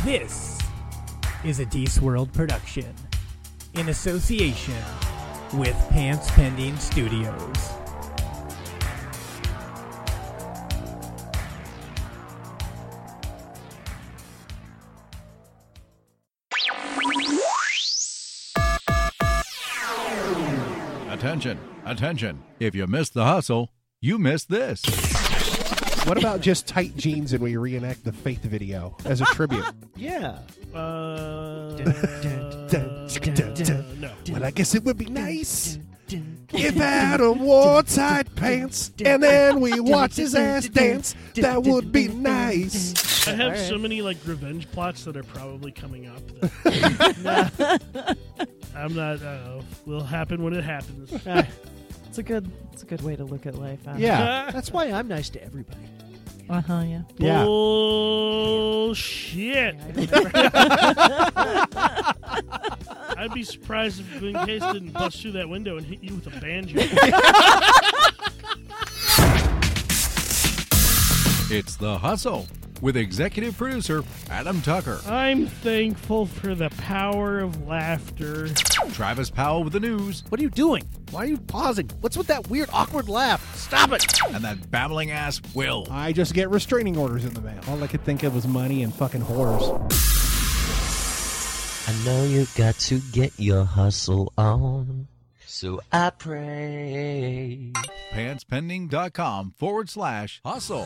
This is a Deece World production in association with Pants Pending Studios. Attention, attention. If you missed the hustle, you missed this. What about just tight jeans and we reenact the Faith video as a tribute? Yeah. No. Well, I guess it would be nice if Adam wore tight pants and then we watch his ass dance. That would be nice. I have so many revenge plots that are probably coming up. That I'm not. Will happen when it happens. It's a good way to look at life. Yeah, that's why I'm nice to everybody. Yeah. Yeah. Bullshit. I'd be surprised if Glenn Case didn't bust through that window and hit you with a banjo. It's The Hustle with executive producer Adam Tucker. I'm thankful for the power of laughter. Travis Powell with the news. What are you doing? Why are you pausing? What's with that weird, awkward laugh? Stop it! And that babbling ass Will. I just get restraining orders in the mail. All I could think of was money and fucking whores. I know you got to get your hustle on, so I pray. PantsPending.com/hustle.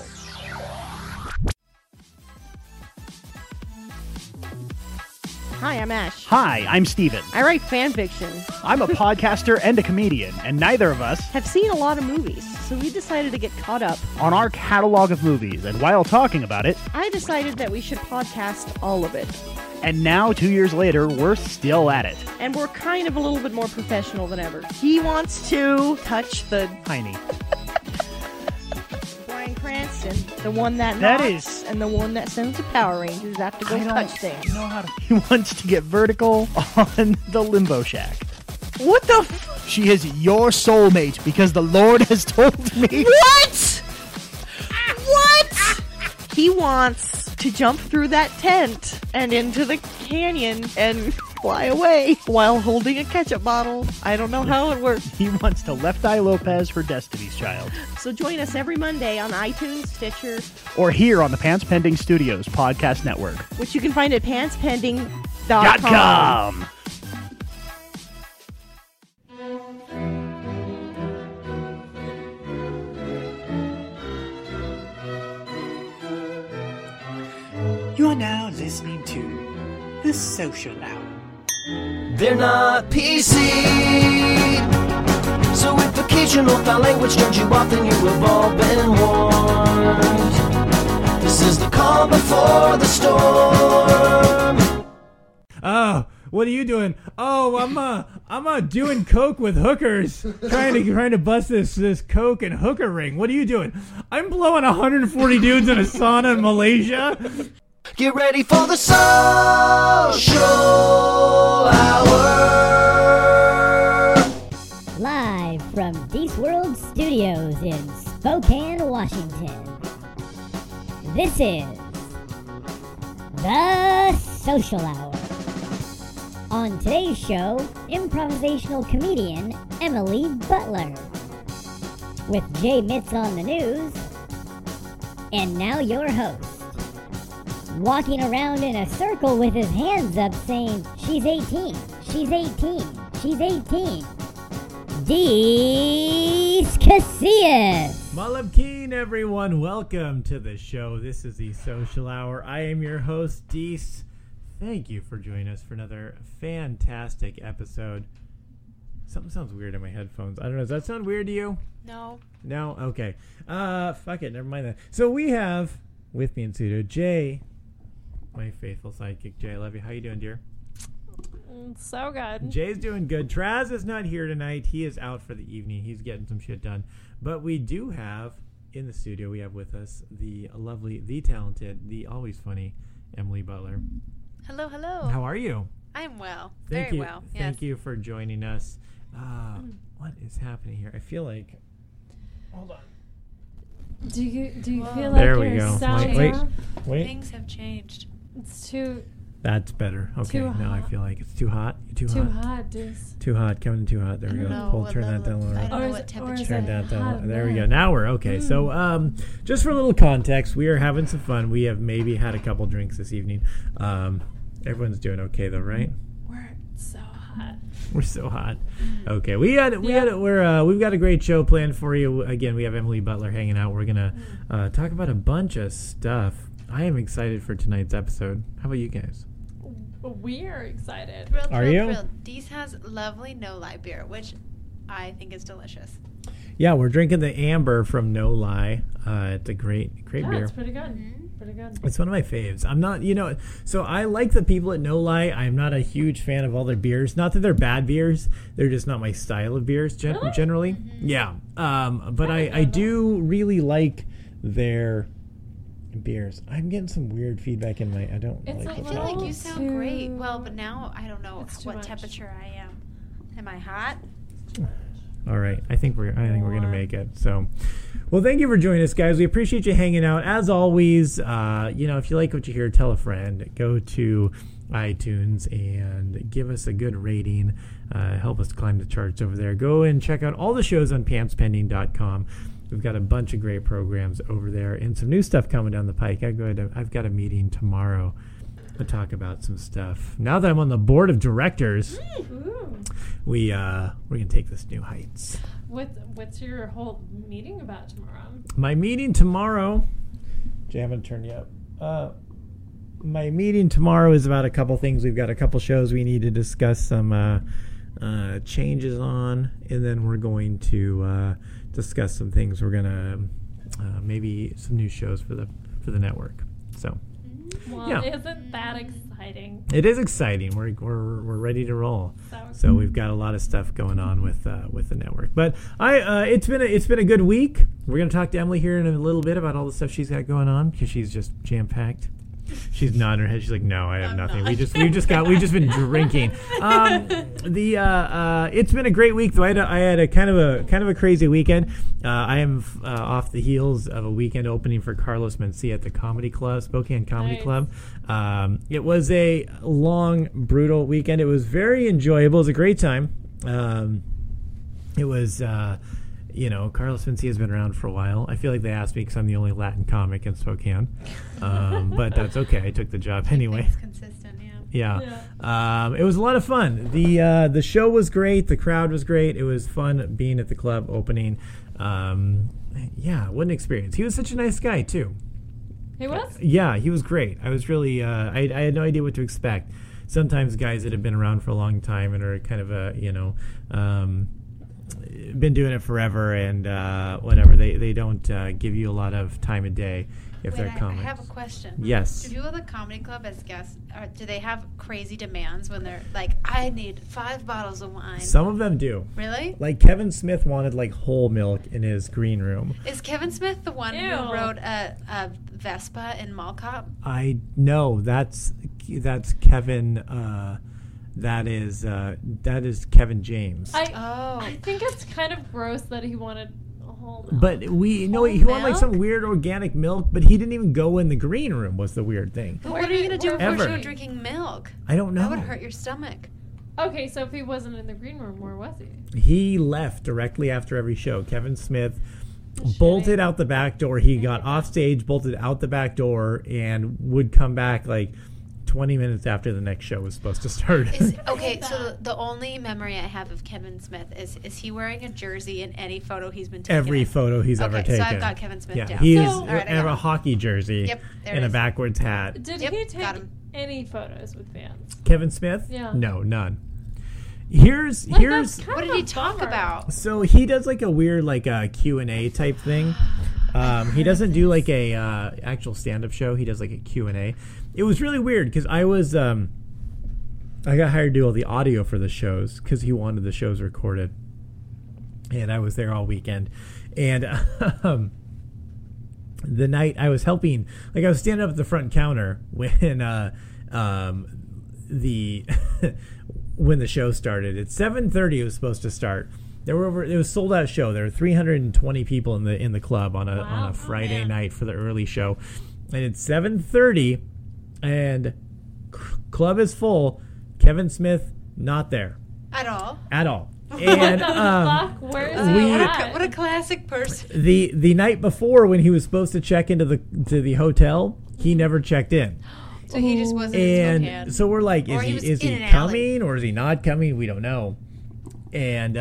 Hi, I'm Ash. Hi, I'm Steven. I write fan fiction. I'm a podcaster and a comedian, and neither of us Have seen a lot of movies, so we decided to get caught up. on our catalog of movies. And while talking about it, I decided that we should podcast all of it. and now 2 years later, we're still at it. And we're kind of a little bit more professional than ever. He wants to touch the Tiny. Bryan Cranston, the one that That knocks, is- and the one that sends the Power Rangers have to go I don't touch things. know how to. He wants to get vertical on the Limbo Shack. What the She is your soulmate because the Lord has told me. What? What? He wants to jump through that tent and into the canyon and fly away while holding a ketchup bottle. I don't know how it works. He wants to Left Eye Lopez for Destiny's Child. So join us every Monday on iTunes, Stitcher, Or here on the Pants Pending Studios podcast network. which you can find at pantspending.com. .com. You are now listening to The Social Hour. They're not PC. So if occasional foul language turns you off, then you have all been warned. This is the calm before the storm. Oh, what are you doing? Oh, I'm doing coke with hookers, trying to bust this coke and hooker ring. What are you doing? I'm blowing 140 dudes in a sauna in Malaysia. Get ready for the social hour. Live from Deece World Studios in Spokane, Washington. This is The Social Hour. On today's show, improvisational comedian Emily Butler. With Jay Mitz on the news. And now your host. Walking around in a circle with his hands up saying, she's 18, she's 18, she's 18. Deece Casillas. Malabkeen, everyone. Welcome to the show. This is The Social Hour. I am your host, Deece. Thank you for joining us for another fantastic episode. Something sounds weird in my headphones. I don't know. Does that sound weird to you? No. No? Okay. Fuck it. Never mind that. So we have with me in studio Jay, my faithful sidekick. Jay, I love you. How you doing, dear? So good. Jay's doing good. Traz is not here tonight. He is out for the evening. He's getting some shit done. But we do have in the studio, we have with us the lovely, the talented, the always funny Emily Butler. Hello, hello. How are you? I'm well. Thank Very you. well. Thank you for joining us. What is happening here? I feel like... Hold on. Do you feel like There we you're go. sound Wait. Things have changed. It's too That's better. Okay, Too now I hot. feel like it's too hot. Too hot. Deuce. Too hot. Coming in too hot. There we go. know Pull, what turn that down level- lower. I don't know Or is what it- or temperature. is Turn it that down. hot There we go. enough? Now we're okay. So, just for a little context, we are having some fun. We have maybe had a couple drinks this evening. Everyone's doing okay though, right? We're so hot. We're so hot. Okay, we've got a great show planned for you. Again, we have Emily Butler hanging out. We're gonna talk about a bunch of stuff. I am excited for tonight's episode. How about you guys? We are excited. Are you? Dees has lovely No Lie beer, which I think is delicious. Yeah, we're drinking the Amber from No Lie. It's a great Yeah, beer. it's pretty good. Pretty good. It's one of my faves. I'm not, so I like the people at No Lie. I'm not a huge fan of all their beers. Not that they're bad beers. They're just not my style of beers generally. Yeah. But I do really like their beers. I'm getting some weird feedback in my, I don't It's like a the I feel like little you sound too- great. Well, but now I don't know It's too what much. temperature I am. Am I hot? All right, I think we're gonna make it. So, well, thank you for joining us, guys. We appreciate you hanging out. As always, if you like what you hear, tell a friend. Go to iTunes and give us a good rating. Help us climb the charts over there. Go and check out all the shows on pantspending.com. We've got a bunch of great programs over there and some new stuff coming down the pike. I've got a meeting tomorrow to talk about some stuff. Now that I'm on the board of directors, Ooh. we're gonna take this new heights. What's your whole meeting about tomorrow? My meeting tomorrow, Jay, I'm going to turn you up. My meeting tomorrow is about a couple things. We've got a couple shows we need to discuss some changes on, and then we're going to discuss some things. We're going to maybe some new shows for the network. So Well, yeah. isn't that exciting? It is exciting. We're ready to roll. So we've got a lot of stuff going on with the network. But it's been a good week. We're gonna talk to Emily here in a little bit about all the stuff she's got going on because she's just jam packed. She's nodding her head. She's like, "No, I have nothing. We've just been drinking." It's been a great week though. I had a kind of a crazy weekend. I am off the heels of a weekend opening for Carlos Mencia at the Comedy Club, Spokane Comedy Club. It was a long, brutal weekend. It was very enjoyable. It was a great time. It was. Carlos Mencia has been around for a while. I feel like they asked me because I'm the only Latin comic in Spokane. But that's okay. I took the job anyway. It's consistent, yeah. Yeah. It was a lot of fun. The show was great. The crowd was great. It was fun being at the club opening. What an experience. He was such a nice guy, too. He was? Yeah, he was great. I was really, I had no idea what to expect. Sometimes guys that have been around for a long time and are kind of been doing it forever and whatever, they don't give you a lot of time of day if they're I comics. have a question. Yes. Do people at the comedy club as guests, do they have crazy demands when they're like, I need 5 bottles of wine? Some of them do. Really? Like Kevin Smith wanted like whole milk in his green room. Is Kevin Smith the one Ew. who rode a Vespa in Mall Cop? I know that's Kevin. That is Kevin James. I think it's kind of gross that he wanted a whole milk. But he wanted like some weird organic milk, but he didn't even go in the green room. Was the weird thing. But what are you going to do Ever. if you're drinking milk? I don't know. That would hurt your stomach. Okay, so if he wasn't in the green room, where was he? He left directly after every show. Kevin Smith bolted out the back door. He got off stage, bolted out the back door, and would come back like 20 minutes after the next show was supposed to start. Okay, so the only memory I have of Kevin Smith is he wearing a jersey in any photo he's been taking? Every photo he's ever taken. So I've got Kevin Smith down. He is All right, I in got a him. hockey jersey there and it a is. backwards hat. Did Yep, he got take him. any photos with fans? Kevin Smith? Yeah. No, none. Here's What did he talk about? so he does like a weird like a Q&A type thing. He doesn't do like a actual stand-up show. He does like a Q&A. It was really weird because I got hired to do all the audio for the shows because he wanted the shows recorded, and I was there all weekend. And the night I was helping, like I was standing up at the front counter when when the show started. At 7:30 it was supposed to start. It was sold out show. There were 320 people in the club on a Friday night for the early show. And at 7:30 and club is full. Kevin Smith not there At all. And Fuck, where is he at? What a classic person. the night before, when he was supposed to check into the hotel, he never checked in. So he just wasn't in Spokane. And so we're like, Or he was is in he an alley. coming or is he not coming? We don't know. And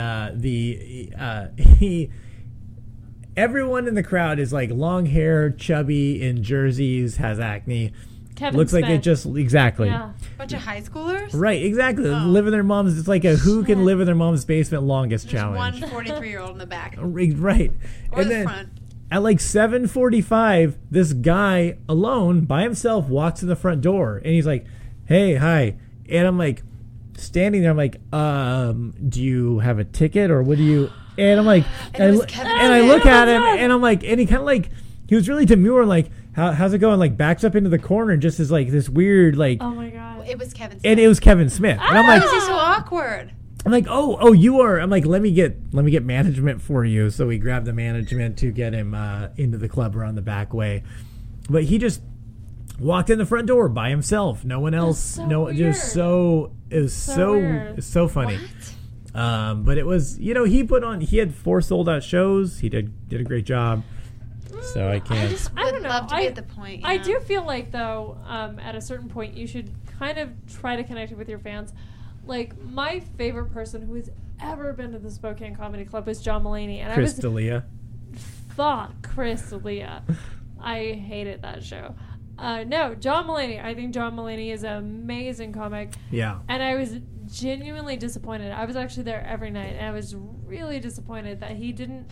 everyone in the crowd is like long hair, chubby, in jerseys, has acne. Kevin Looks like Smith. it just exactly. Yeah. Bunch of high schoolers? Right, exactly. Live in their mom's. It's like a who can live in their mom's basement longest There's challenge. one 43-year-old in the back. Right. Or And the then front. at like 7:45, this guy alone by himself walks in the front door and he's like, "Hey, hi." And I'm like standing there. I'm like, "Do you have a ticket or what do you?" And I'm like, And it was Kevin I Smith. look at him and I'm like, and he kind of like, he was really demure, like, how's it going? Like backs up into the corner and just is like this weird like. Oh my god. It was Kevin Smith. And it was Kevin Smith. And I'm Why like, was he so awkward? I'm like, oh, you are. I'm like, let me get management for you. So we grabbed the management to get him into the club around the back way. But he just walked in the front door by himself. No one else. so No, weird. just so it was weird. it's so funny. But it was, he had 4 sold out shows. He did a great job. So I can't. I just I would don't know. love to be at the point. I do feel like, though, at a certain point, you should kind of try to connect with your fans. Like, my favorite person who has ever been to the Spokane Comedy Club was John Mulaney. And Chris D'Elia. Fuck Chris D'Elia. I hated that show. No, John Mulaney. I think John Mulaney is an amazing comic. Yeah. And I was genuinely disappointed. I was actually there every night, and I was really disappointed that he didn't,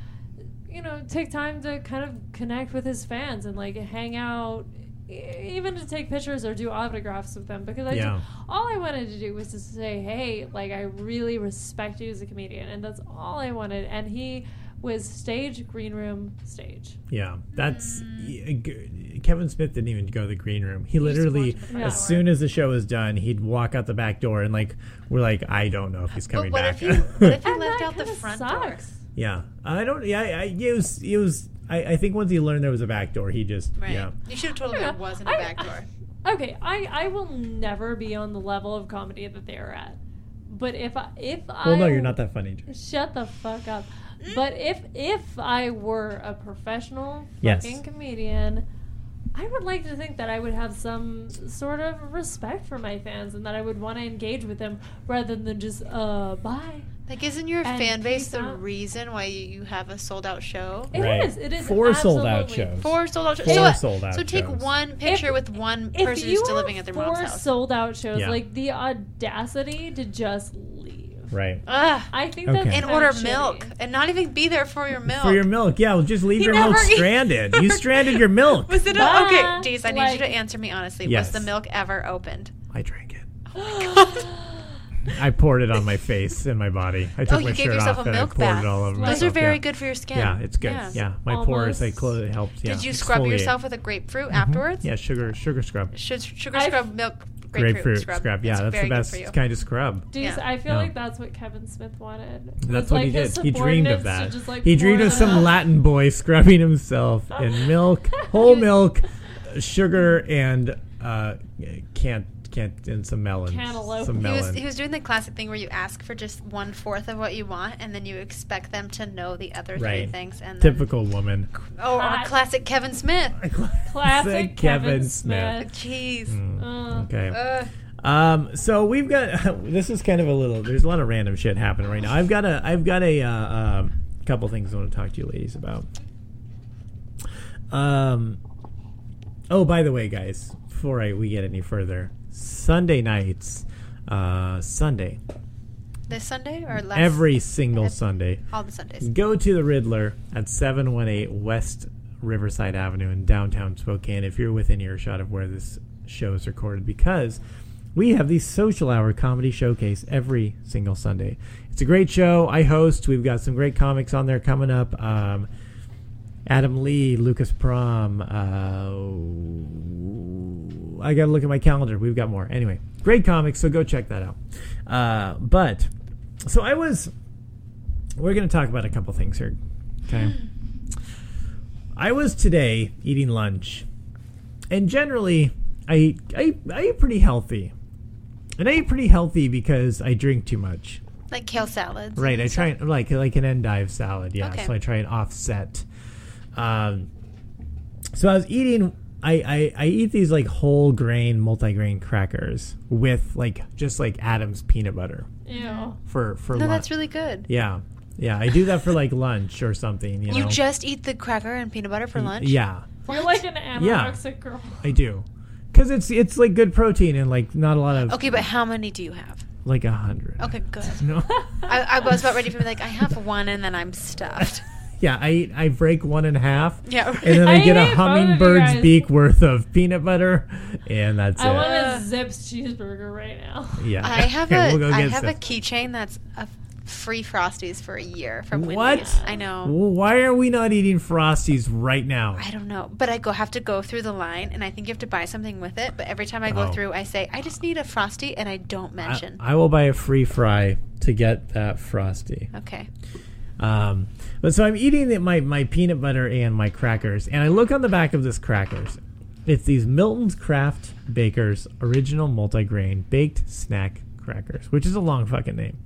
take time to kind of connect with his fans and like hang out, even to take pictures or do autographs with them. Because all I wanted to do was to say, hey, like, I really respect you as a comedian, and that's all I wanted. And he was stage, green room, stage. Yeah, that's Kevin Smith didn't even go to the green room. He literally, as soon as the show was done, he'd walk out the back door, and like we're like, I don't know if he's coming back. What if he left out the front door? Yeah, I don't. Yeah, it was. I think once he learned there was a back door, he just You should have told him there wasn't a back door. Okay, I will never be on the level of comedy that they are at. But if I well, no, you're not that funny. Shut the fuck up. But if I were a professional fucking comedian, I would like to think that I would have some sort of respect for my fans and that I would want to engage with them rather than just bye. Like, isn't your And fan base peace the out. reason why you have a sold out show? It is. It is 4 sold out absolutely. shows. 4 sold out shows. 4 sold out So take shows. one picture with one If person you who's still have living at their mom's 4 house. sold out shows, Yeah. like the audacity to just leave. Right. I think that's Okay. And kind order of shitty. milk and not even be there for your milk. For your milk, yeah. Well, just leave your milk never- stranded. You stranded your milk. Was it Bye. okay, Deez, I need you Like- to answer me honestly. Yes. Was the milk ever opened? I drank it. I poured it on my face and my body. I took you my gave shirt yourself off a and milk I poured bath. it all over Those myself. are very yeah. good for your skin. Yeah, it's good. Yeah, my pores, it helps. Yeah. Did you scrub exfoliate. yourself with a grapefruit afterwards? Yeah, sugar scrub. Sugar scrub, milk, grapefruit scrub. Yeah, It's that's very the good best for you. kind of scrub. Jeez, I feel Yeah. like that's what Kevin Smith wanted. That's Was, what like, he his did. He dreamed of subordinates to that. just, like, He dreamed pour of the some milk. Latin boy scrubbing himself in milk, whole milk, sugar, and and some melons. Cantaloupe. Some melon. He was doing the classic thing where you ask for just 1/4 of what you want, and then you expect them to know the other 3 Right. things. And Typical woman. or classic Kevin Smith. Classic Kevin Smith. Jeez. Okay. So we've got this is kind of a little. There's a lot of random shit happening right now. I've got a couple things I want to talk to you ladies about. Oh, by the way, guys, before we get any further, Sunday nights, Sunday. This Sunday or last? Every single Sunday. All the Sundays. Go to the Riddler at 718 West Riverside Avenue in downtown Spokane if you're within earshot of where this show is recorded, because we have the Social Hour Comedy Showcase every single Sunday. It's a great show. I host. We've got some great comics on there coming up. Adam Lee, Lucas Prom. I got to look at my calendar. We've got more. Anyway, great comics, so go check that out. We're going to talk about a couple things here. Okay. I was today eating lunch, and generally I eat pretty healthy, and I eat pretty healthy because I drink too much. Like kale salads. Right. I try like an endive salad. Yeah. Okay. So I try and offset. So I was eating. I eat these like whole grain, multigrain crackers with like just like Adam's peanut butter. Ew. For No, lunch. that's really good. Yeah. I do that for like lunch or something. You know. just eat the cracker and peanut butter for lunch? Yeah. You're like an anorexic girl. I do. Because it's like good protein and like not a lot of. Okay, but how many do you have? Like 100. Okay, good. No. I was about ready to be like, I have one and then I'm stuffed. Yeah, I break one in half. Yeah. And then I get a hate both of you hummingbird's guys. beak worth of peanut butter, and that's I it. want a Zips cheeseburger right now. Yeah. I have Okay, a we'll go I get have a some. keychain that's a free Frosties for a year from What? Wendy's. I know. Why are we not eating Frosties right now? I don't know, but I have to go through the line, and I think you have to buy something with it. But every time I go Oh. through, I say, I just need a Frosty, and I don't mention. I will buy a free fry to get that Frosty. Okay. But so I'm eating my peanut butter and my crackers, and I look on the back of this crackers. It's these Milton's Craft Bakers Original Multigrain Baked Snack Crackers, which is a long fucking name.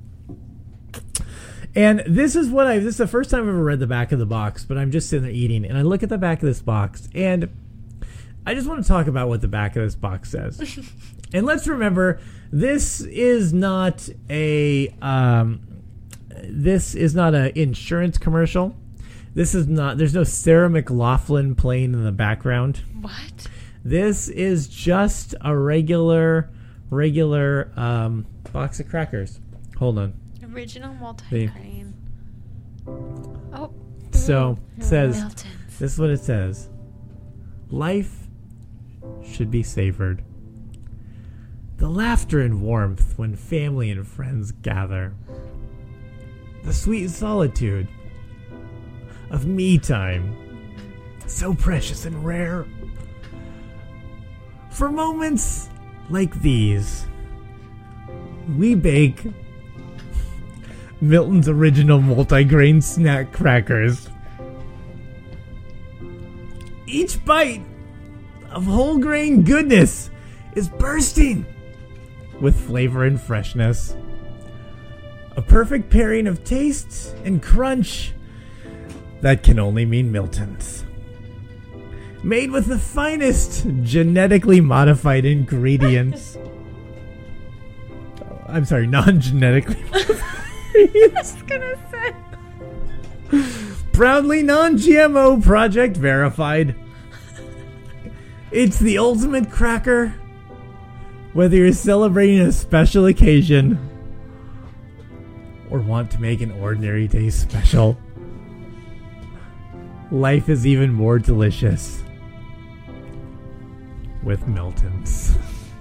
And this is the first time I've ever read the back of the box, but I'm just sitting there eating, and I look at the back of this box, and I just want to talk about what the back of this box says. And let's remember, this is not a insurance commercial. There's no Sarah McLachlan playing in the background. What? This is just a regular box of crackers. Hold on. Original multigrain. Oh. So it says, Milton's. this is what it says. Life should be savored. The laughter and warmth when family and friends gather. The sweet solitude of me time. So precious and rare. For moments like these, we bake Milton's Original Multigrain Snack Crackers. Each bite of whole grain goodness is bursting with flavor and freshness. A perfect pairing of taste and crunch that can only mean Milton's. Made with the finest genetically modified ingredients. I'm sorry, non-genetically modified. I was gonna say. Proudly non-GMO project verified. It's the ultimate cracker. Whether you're celebrating a special occasion or want to make an ordinary day special, life is even more delicious with Milton's.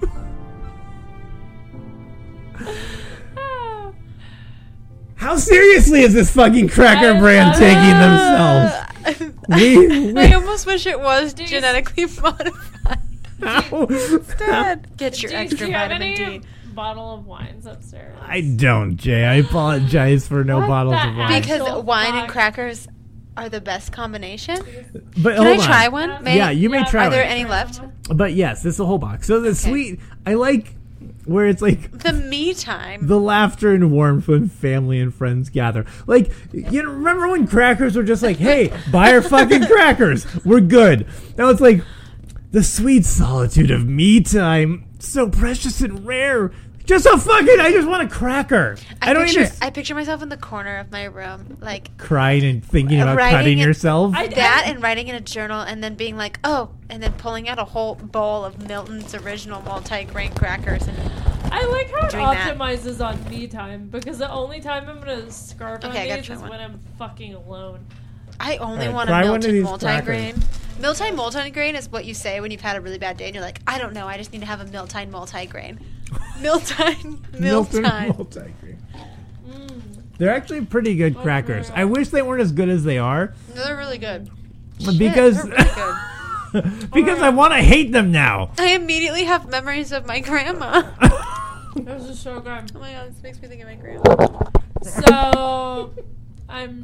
How seriously is this fucking cracker brand taking themselves? I almost wish it was genetically modified. Instead, get your Do extra you have vitamin any D. bottle of wines upstairs? I don't, Jay. I apologize for no What bottles the of wine. Because wine and crackers are the best combination. But Can I hold on. try one? Yeah, you may try Are there one. any left? But yes, this is a whole box. So the sweet, I like where it's like The me time. the laughter and warmth when family and friends gather. Like, you know, remember when crackers were just like, hey, buy our fucking crackers. We're good. Now it's like the sweet solitude of me time. So precious and rare. Just a fucking, I just want a cracker. I don't even I picture myself in the corner of my room, like crying and thinking about writing cutting in- yourself. that and writing in a journal and then being like, oh, and then pulling out a whole bowl of Milton's Original Multigrain crackers. And I like how it doing that. optimizes on me time because the only time I'm gonna scarf on Okay, I gotta these try is one. when I'm fucking alone. I only Alright, want a try one of Milton these multigrain. Miltine multigrain is what you say when you've had a really bad day and you're like, I don't know, I just need to have a Miltine multigrain. Miltine. Milton Miltine. multigrain. They're actually pretty good crackers. I wish they weren't as good as they are. No, they're really good. Because Shit, they're really good. because I want to hate them now. I immediately have memories of my grandma. This is so good. Oh my god, this makes me think of my grandma. So, I'm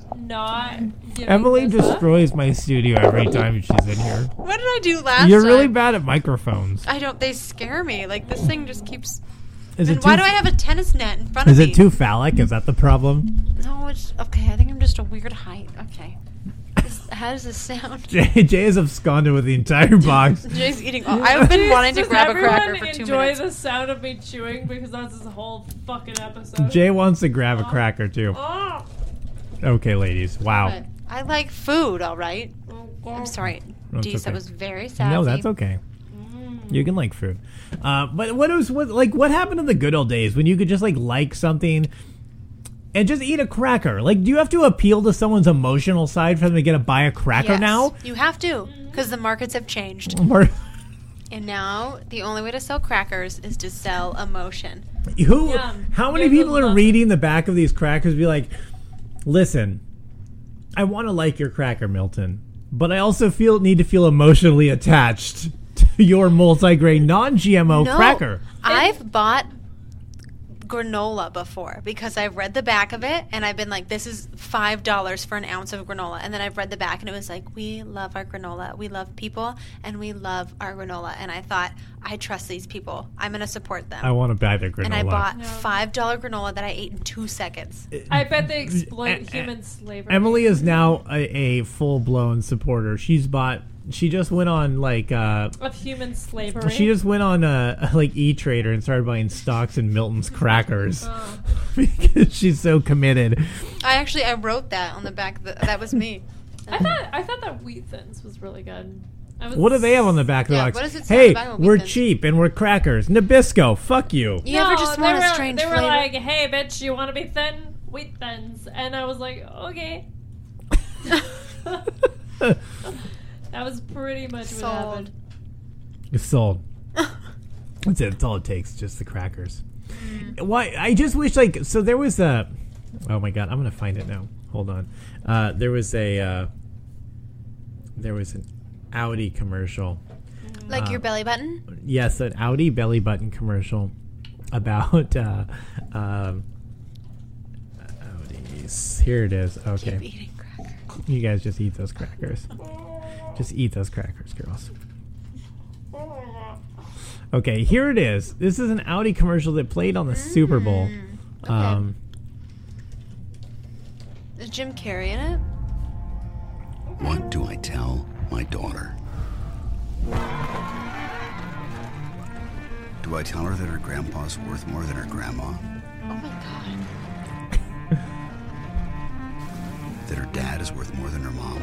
not giving Emily this up. destroys my studio every time she's in here. What did I do last You're time? really bad at microphones. I don't. They scare me. Like this thing just keeps. Is And it why too- do I have a tennis net in front Is of me? it too phallic? Is that the problem? No, it's okay. I think I'm just a weird height. Okay. How does this sound? Jay has absconded with the entire box. Jay's eating. I've been wanting to Does grab a everyone cracker for 2 enjoy minutes. the sound of me chewing because that's this whole fucking episode? Jay wants to grab a cracker too. Oh. Okay, ladies. Wow. But I like food. All right. I'm sorry, That's Dees. That okay. was very sad. No, that's okay. You can like food. But what happened in the good old days when you could just like something and just eat a cracker? Like, do you have to appeal to someone's emotional side for them to get to buy a cracker Yes, now? you have to, because the markets have changed. And now the only way to sell crackers is to sell emotion. How many people are reading the back of these crackers and be like, listen, I want to like your cracker, Milton, but I also need to feel emotionally attached to your multigrain non-GMO No, cracker. I've bought granola before because I've read the back of it and I've been like, this is $5 for an ounce of granola. And then I've read the back and it was like, we love our granola. We love people and we love our granola. And I thought, I trust these people. I'm going to support them. I want to buy their granola. And I bought $5 granola that I ate in 2 seconds. I bet they exploit human slavery. Emily is now a full-blown supporter. She just went on of human slavery. She just went on like E-Trader and started buying stocks in Milton's crackers because she's so committed. I wrote that on the back. That was me. I thought that Wheat Thins was really good. What do they have on the back of the box? what does it say on Hey, the back of Wheat we're Thins? cheap and we're crackers. Nabisco, fuck you. You ever just want a strange They were flavor? like, hey, bitch, you want to be thin? Wheat Thins. And I was like, okay. That was pretty much what happened. It's sold. That's it. That's all it takes. Just the crackers. Why? I just wish so there was a. Oh my god! I'm gonna find it now. Hold on. There was an Audi commercial. Like your belly button? Yes, an Audi belly button commercial about Audis. Here it is. Okay. Keep eating crackers. You guys just eat those crackers. Just eat those crackers, girls. Okay, here it is. This is an Audi commercial that played on the Super Bowl. Okay. Is Jim Carrey in it? What do I tell my daughter? Do I tell her that her grandpa's worth more than her grandma? Oh my god. That her dad is worth more than her mom?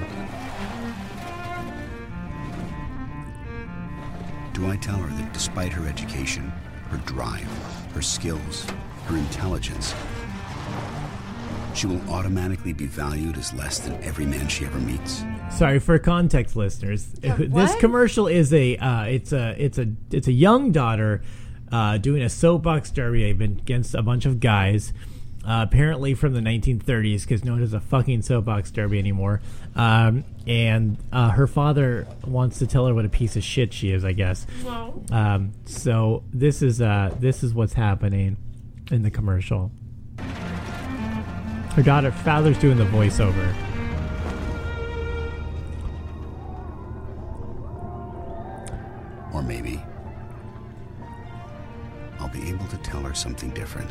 Do I tell her that despite her education, her drive, her skills, her intelligence, she will automatically be valued as less than every man she ever meets? Sorry for context, listeners. This what? commercial is it's a young daughter doing a soapbox derby against a bunch of guys, apparently from the 1930s, because no one does a fucking soapbox derby anymore. And her father wants to tell her what a piece of shit she is, I guess. Wow. So this is what's happening in the commercial. Her father's doing the voiceover. Or maybe I'll be able to tell her something different.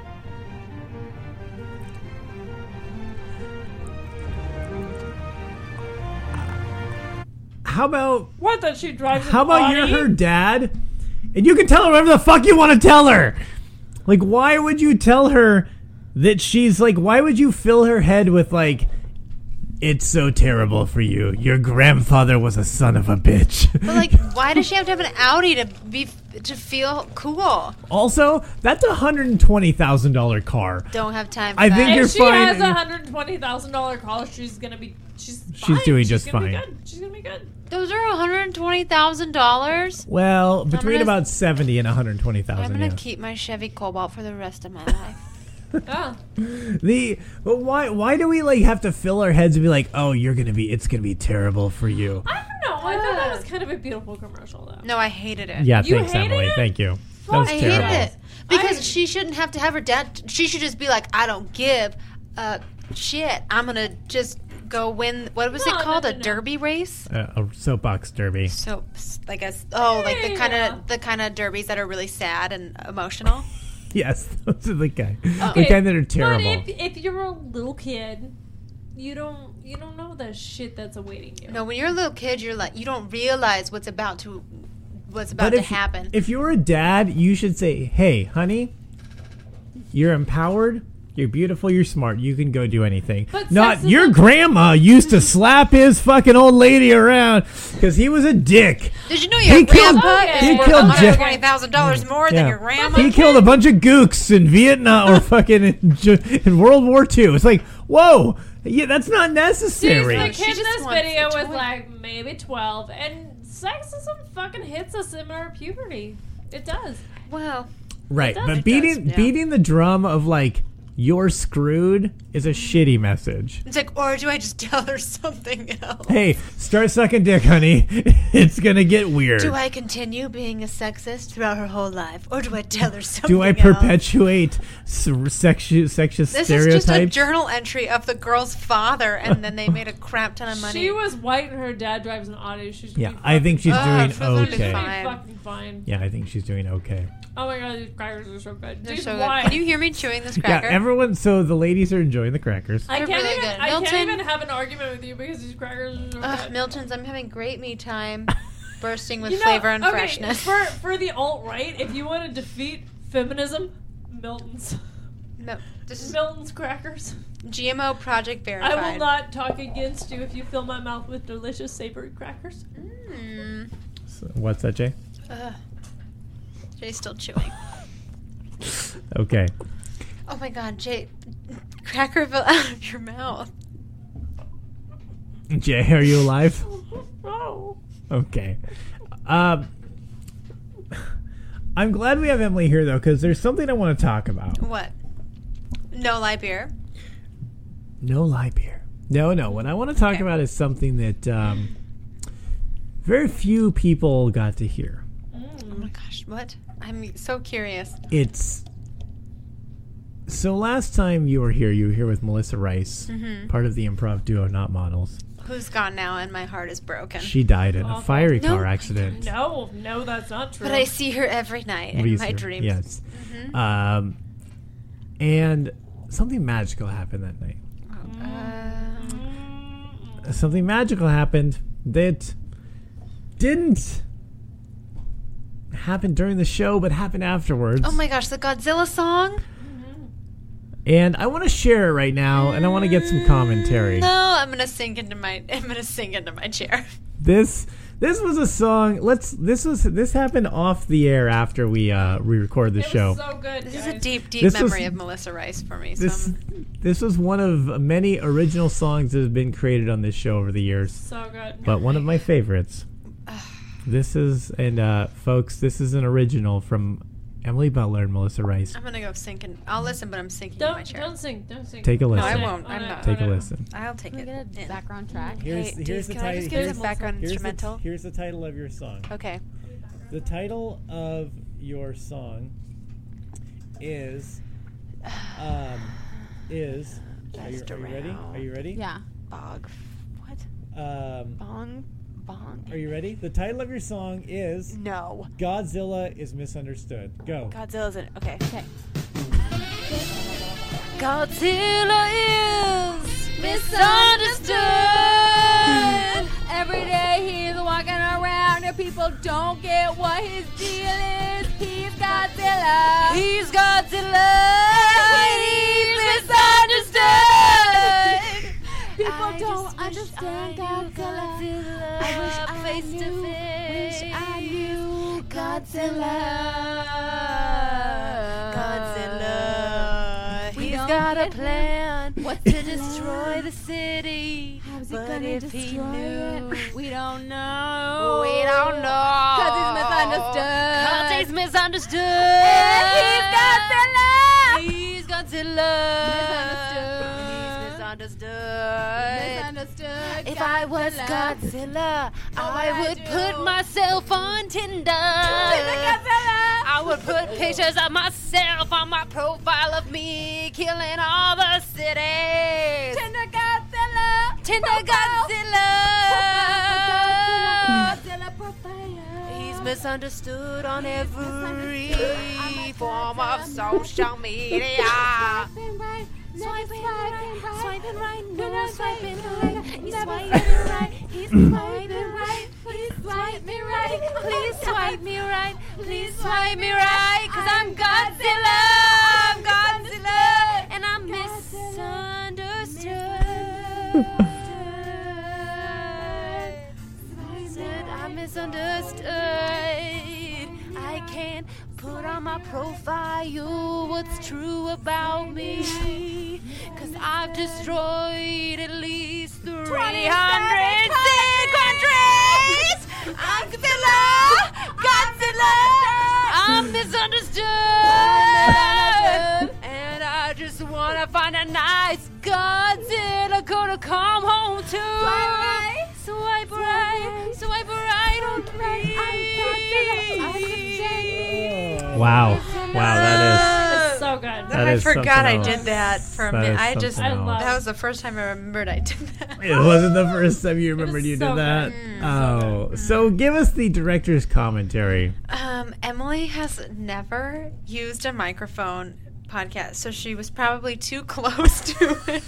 How about What, that she drives How an about Audi? you're her dad, and you can tell her whatever the fuck you want to tell her? Like, why would you tell her that she's like? Why would you fill her head with like, it's so terrible for you. Your grandfather was a son of a bitch. But like, why does she have to have an Audi to feel cool? Also, that's $120,000 car. Don't have time for I that. think If you're she fine. has a $120,000 car, she's fine. doing just gonna be fine. good. She's gonna be good. Those are $120,000. Well, between gonna- about 70 and 120,000. I'm gonna Yeah. keep my Chevy Cobalt for the rest of my life. Oh. But why do we like have to fill our heads and be like, oh, it's gonna be terrible for you? I don't know. I thought that was kind of a beautiful commercial, though. No, I hated it. Yeah, You thanks, hated Emily. it? Thank you. That was I terrible. hated it because she shouldn't have to have her dad. She should just be like, I don't give a shit, I'm gonna just go win. What was it called? A derby race? A soapbox derby. So, like the kind of derbies that are really sad and emotional. Yes, those are the kind. Okay, The kind that are terrible. But if you're a little kid, you don't know the shit that's awaiting you. No, when you're a little kid, you're like you don't realize what's about to But happen. If you're a dad, you should say, "Hey, honey, you're empowered. You're beautiful. You're smart. You can go do anything." But Not your grandma used to slap his fucking old lady around because he was a dick. Did you know your grandpa is worth $120,000 more than your grandma? He killed a bunch of gooks in Vietnam or fucking in World War II. It's like, whoa, yeah, that's not necessary. The kid in this video was like maybe 12, and sexism fucking hits us in our puberty. It does. Well, Right, but beating the drum of like you're screwed is a shitty message. it's like, or do I just tell her something else? Hey, start sucking dick, honey. It's gonna get weird. Do I continue being a sexist throughout her whole life, or do I tell her something Do I else? perpetuate sexist This stereotypes? is just a journal entry of the girl's father, and then they made a crap ton of money. She was white and her dad drives an Audi. She's Yeah, I think she's doing she's okay. fucking fine. Yeah, I think she's doing okay. Oh my god, these crackers are so good. They're Dude, so why? good. Can you hear me chewing this Yeah, cracker? everyone. So the ladies are enjoying the crackers. I They're can't really even. good. I can't Milton? even have an argument with you because these crackers are so good. Milton's, I'm having great me time, bursting with You know, flavor and okay, freshness. For the alt right, if you want to defeat feminism, Milton's. No, this is Milton's crackers. GMO Project Verified. I will not talk against you if you fill my mouth with delicious savory crackers. So, what's that, Jay? Jay's still chewing. Okay. Oh my god, Jay, cracker fell out of your mouth. Jay, are you alive? Oh. Okay. I'm glad we have Emily here, though, because there's something I want to talk about. What? No lie beer. No lie beer. No. What I want to talk about is something that very few people got to hear. Oh my gosh, what? I'm so curious. It's... So last time you were here with Melissa Rice, Mhm. part of the improv duo Not Models. Who's gone now and my heart is broken. She died in a fiery No, car accident. No, that's not true. But I see her every night in Lisa, my dreams. Yes. Mhm. And something magical happened that night. Something magical happened that didn't happen during the show, but happened afterwards. Oh my gosh, the Godzilla song? And I want to share it right now, and I want to get some commentary. No, I'm gonna sink into my chair. This was a song. This happened off the air after we recorded the show. So good. This is a deep This memory was- of Melissa Rice for me. This was one of many original songs that have been created on this show over the years. So good. But one of my favorites. This is, and folks, this is an original from Emily Butler and Melissa Rice. I'm gonna go sink in. I'll listen, but I'm sinking in my chair. Don't sing. Take a No, listen. I won't. I'm not. Take a listen. I'll take it. Get a background track. Here's Hey, the Dave, can I just get a background instrumental? Here's the title of your song. Okay. The title of your song is Are you ready? Are you ready? Yeah. Bog. What? Bong. Are you ready? The title of your song is No. Godzilla is Misunderstood. Go. Godzilla's in it. Okay. Godzilla is misunderstood. Every day he's walking around and people don't get what his deal is. He's Godzilla. He's Godzilla. He's misunderstood. People don't understand Godzilla. I wish I face to knew. face. Wish I knew Godzilla. He's got a plan to destroy the city. How's he But gonna if he destroy knew, it? We don't know. we don't know. 'Cause he's misunderstood. 'Cause he's misunderstood. And he's Godzilla. He's Godzilla. Misunderstood. He's misunderstood. If I was Godzilla, I would put myself on Tinder. I would put pictures of myself on my profile of me killing all the cities. Tinder Godzilla. He's misunderstood on every form of social media. Swiping right, no swiping right. He's swiping right, he's swiping right. Please swipe me right, please swipe me right, please swipe me right. 'Cause I'm Godzilla, and I'm misunderstood. Said I'm misunderstood. I can't put on my profile what's true about me, 'cause I've destroyed at least 300 countries. I'm Godzilla, I'm misunderstood, and I just wanna find a nice Godzilla gonna come home to. Swipe right on me. Wow, that It's so good. I forgot I else. did that for a That minute. is I just something else. that was the first time I remembered I did that. It wasn't the first time you remembered you so did that. good. Oh, so give us the director's commentary. Emily has never used a microphone podcast, so she was probably too close to it.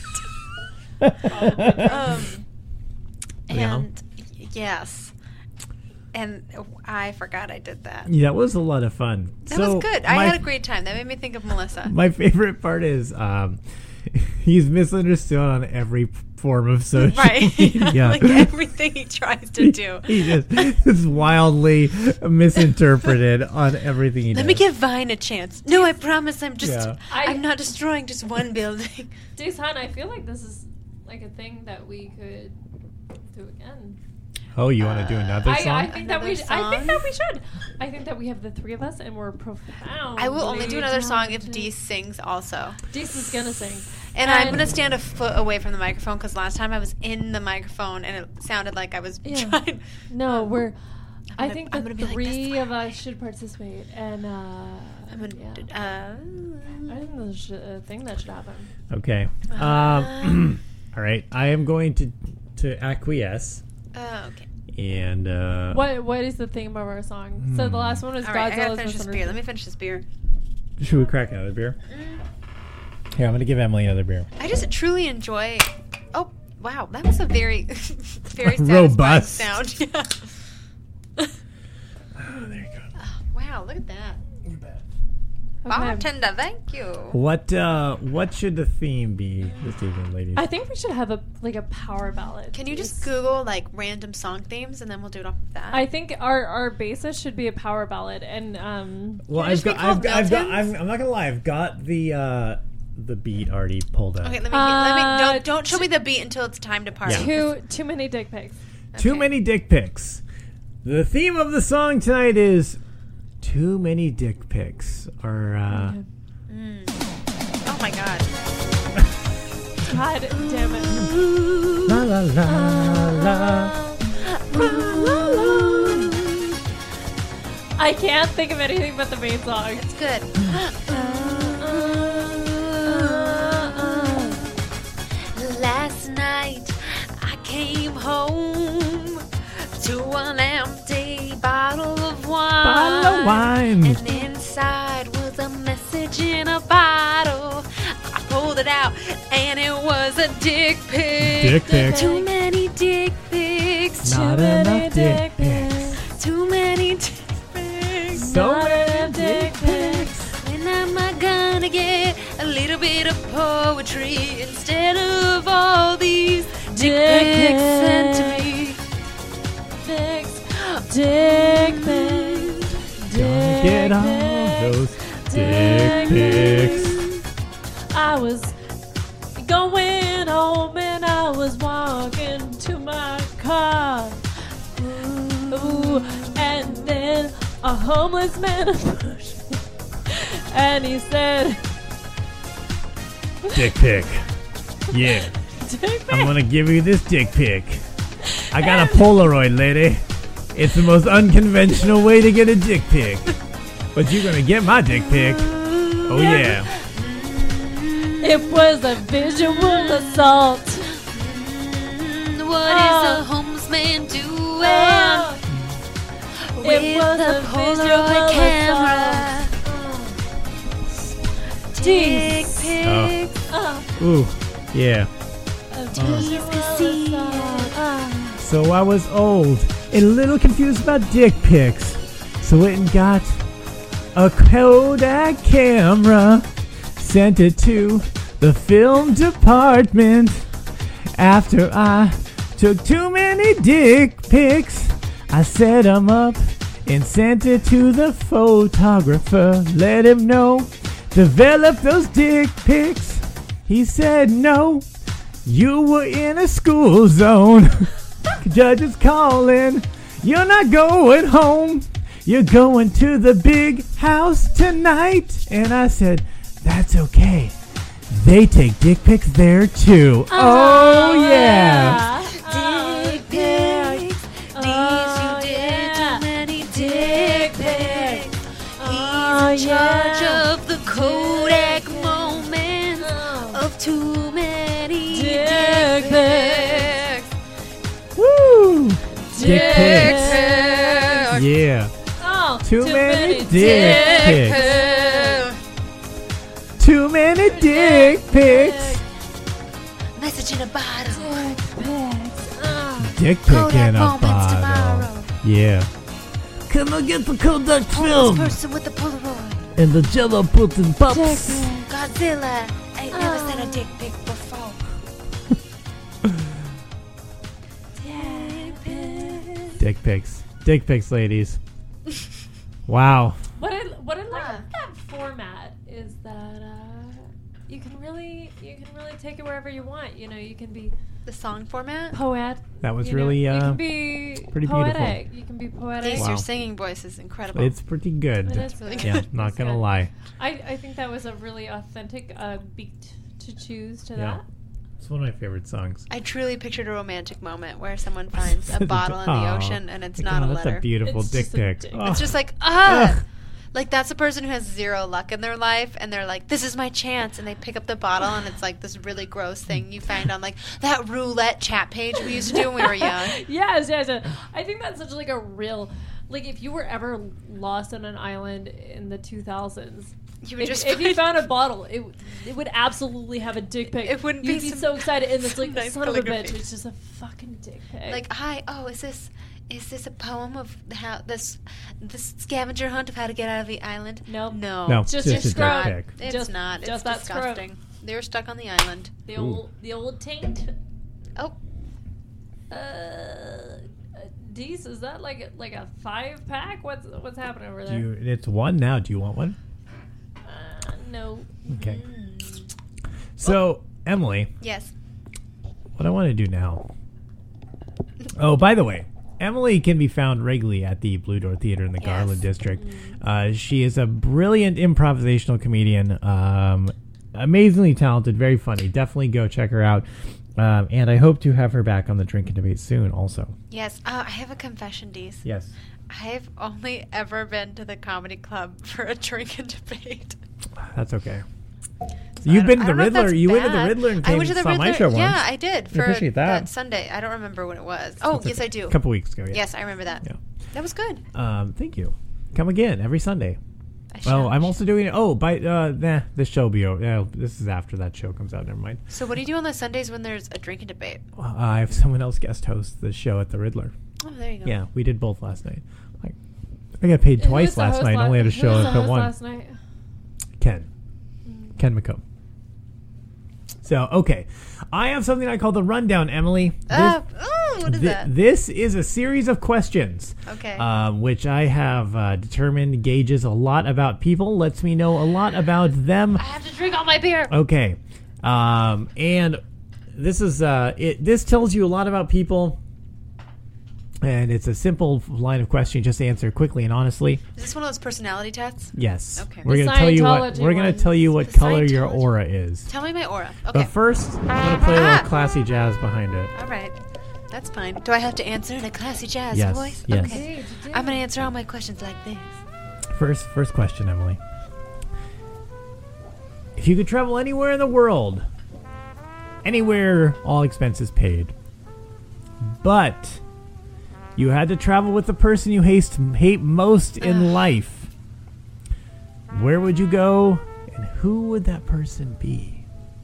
And yes, and I forgot I did that. Yeah, that was a lot of fun. That was good. I had a great time. That made me think of Melissa. My favorite part is he's misunderstood on every form of social media. Like everything he tries to do. He just is wildly misinterpreted on everything he does. Let me give Vine a chance. No, I promise I'm just Yeah. I'm not destroying just one building. Jason, I feel like this is like a thing that we could do again. Oh, you want to do another song? I think that we. I think song? that we should. I think that we have the three of us, and we're profound. I will only do another song if Dee sings also. Dees is gonna sing, And I'm going to stand a foot away from the microphone because last time I was in the microphone and it sounded like I was trying. No, we're. I gonna- think I'm the gonna be like three of us should participate, and I'm gonna, I think there's a thing that should happen. Okay. All right. I am going to acquiesce. okay. And What is the theme of our song? So the last one was All right, I gotta Godzilla's finish this beer. Let me finish this beer. should we crack another beer? Here, I'm going to give Emily another beer. I just truly enjoy. Oh wow, that was a very, very Robust. satisfying sound. Yeah. There you go. Wow, look at that. Okay. Bartender, thank you. What should the theme be this evening, ladies? I think we should have a power ballad. Can you just Google like random song themes and then we'll do it off of that? I think our basis should be a power ballad, and Well, I'm not gonna lie. I've got the beat already pulled up. Okay, let me don't show me the beat until it's time to party. too many dick pics. Too many dick pics. The theme of the song tonight is too many dick pics. Or Oh my god. God damn it. la la la la. I can't think of anything but the main song. It's good. Last night I came home to an empty bottle of wine. And inside was a message in a bottle. I pulled it out and it was a dick pic. Dick pic. Too many dick pics. Not enough dick pics. Too many dick pics. So Not many enough dick pics. When am I gonna get a little bit of poetry instead of all these dick pics sent to me? Dick pics. Get all those dick pics. I was going home and I was walking to my car. Ooh, and then a homeless man approached me and he said, Dick pic. Yeah. I'm gonna give you this dick pic. I got a Polaroid, lady. It's the most unconventional way to get a dick pic. But you're gonna get my dick pic. Oh yeah. It was a visual assault. What is a homeless man doing? With a Polaroid camera. Dick pics. Ooh, yeah. So I was old and a little confused about dick pics. So went and got a Kodak camera. Sent it to the film department. After I took too many dick pics, I set them up and sent it to the photographer. Let him know, develop those dick pics. He said no, you were in a school zone. Judge is calling, you're not going home. You're going to the big house tonight. And I said, that's okay. They take dick pics there too. Oh yeah. Dick pics. You did too many dick pics. He's in charge of the Kodak moments of too many dick pics. Woo! Dick pics. Yeah. Oh, too many dick pics. Too many dick pics. Message in a bottle. Dick pic in a bottle. Yeah. Can I get the Kodak film? Person with the Polaroid. And the Jello pudding pops. Godzilla. I ain't never seen a dick pic before. Dick pics. Dick pics, ladies. Wow. What I like about that format is that you can really take it wherever you want. You know, you can be the song format. Poet. That was you really know, you can be pretty poetic. beautiful. You can be poetic. Your singing voice is incredible. It's pretty good. It is really good. Yeah, not gonna lie. I think that was a really authentic beat to choose to Yeah. that. It's one of my favorite songs. I truly pictured a romantic moment where someone finds a bottle in the Aw. ocean and it's Like, not oh, a that's letter. a beautiful dick pic. Oh. It's just like, Ugh. like that's a person who has zero luck in their life and they're like, this is my chance, and they pick up the bottle and it's like this really gross thing you find on like that roulette chat page we used to do when we were young. Yes. I think that's such like a real, like if you were ever lost on an island in the 2000s, you would if you found a bottle, it would absolutely have a dick pic. It wouldn't You'd be so excited, and it's like, nice son of a calligraphy. bitch, it's just a fucking dick pic. Like, hi, is this a poem of how this scavenger hunt of how to get out of the island? No, No, it's just just your a dick scrub. pic. It's Just- not. just It's that disgusting. scrub. They were stuck on the island. The old taint. Oh. Deez, is that like a 5-pack? What's happening over there? It's one now. Do you want one? No. Okay. So, Emily, Yes. what I want to do now. Oh, by the way, Emily can be found regularly at the Blue Door Theater in the Garland District. She is a brilliant improvisational comedian, amazingly talented, very funny. Definitely go check her out. And I hope to have her back on the Drink and Debate soon also. Yes. I have a confession, Deez. Yes. I've only ever been to the comedy club for a drink and debate. That's okay. You've been to the I don't know if Riddler. that's You went to the bad. Riddler and I came went to the saw my Riddler. show once. Yeah, I did. I For appreciate that. Sunday. I don't remember when it was. Oh, That's yes, okay. I do. A couple weeks ago, yeah. Yes, I remember that. Yeah. That was good. Thank you. Come again every Sunday. Oh, I'm also doing it. Oh, this show will be over. Yeah, this is after that show comes out. Never mind. So what do you do on the Sundays when there's a drink and debate? I have someone else guest host the show at the Riddler. Oh, there you go. Yeah, we did both last night. I got paid twice last night. Only had a show up at one. Last night? Ken McComb. So, okay. I have something I call the rundown, Emily. What is that? This is a series of questions. Okay. Which I have determined gauges a lot about people, lets me know a lot about them. I have to drink all my beer. Okay. And this is this tells you a lot about people And it's a simple line of questioning. Just answer quickly and honestly. Is this one of those personality tests? Yes. Okay. We're gonna tell you what. We're gonna tell you what color your aura is. Tell me my aura. Okay. But first, I'm gonna play a little classy jazz behind it. All right. That's fine. Do I have to answer in a classy jazz Yes, voice? yes. Okay. I'm gonna answer all my questions like this. First question, Emily. If you could travel anywhere in the world, anywhere, all expenses paid, but you had to travel with the person you hate most in life, where would you go, and who would that person be?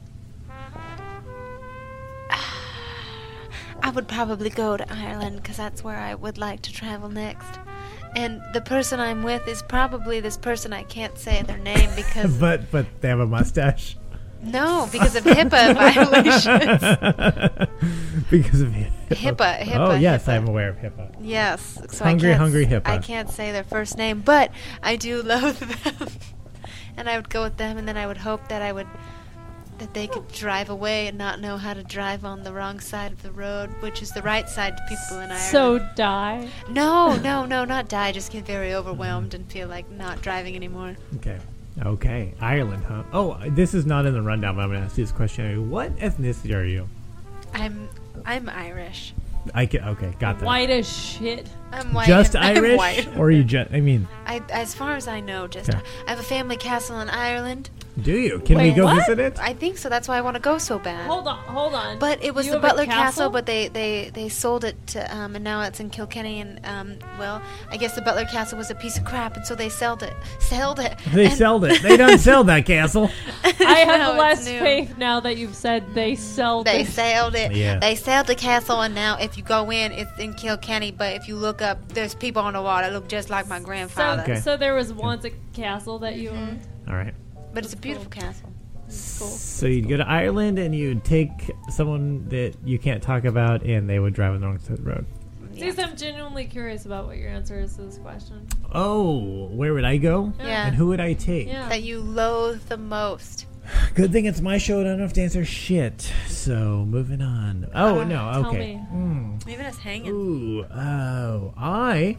I would probably go to Ireland because that's where I would like to travel next. And the person I'm with is probably this person I can't say their name because... but they have a mustache. No, because of HIPAA violations. Because of HIPAA. Oh, yes, HIPAA. I'm aware of HIPAA. Yes. So Hungry HIPAA. I can't say their first name, but I do love them. And I would go with them, and then I would hope that that they could drive away and not know how to drive on the wrong side of the road, which is the right side to people in Ireland. So die? No, not die. Just get very overwhelmed and feel like not driving anymore. Okay. Ireland, huh? Oh, this is not in the rundown, but I'm going to ask you this question. What ethnicity are you? I'm Irish. Okay, got that. White as shit. I'm white. Just I'm Irish? white. Or you just, as far as I know, just Okay. I have a family castle in Ireland. Do you? Can we go visit it? I think so. That's why I want to go so bad. Hold on. But it was You the have a Butler castle? Castle, but they sold it to, and now it's in Kilkenny, and well, I guess the Butler Castle was a piece of crap, and so they sold it. They sold it. They don't sell that castle. I have No, less it's new. faith now that you've said they sold They it. sold it. Yeah. They sold the castle, and now if you go in, it's in Kilkenny. But if you look up, there's people on the wall that look just like my grandfather. Okay. So there was once a castle that you owned? All right. But it's a beautiful castle. Cool. So you'd go to Ireland and you'd take someone that you can't talk about and they would drive on the wrong side of the road. Because I'm genuinely curious about what your answer is to this question. Oh, where would I go? Yeah. And who would I take? That you loathe the most. Good thing it's my show and I don't have to answer shit. So, moving on. Oh, no, Tell okay. me. Leaving us hanging. Ooh, oh, I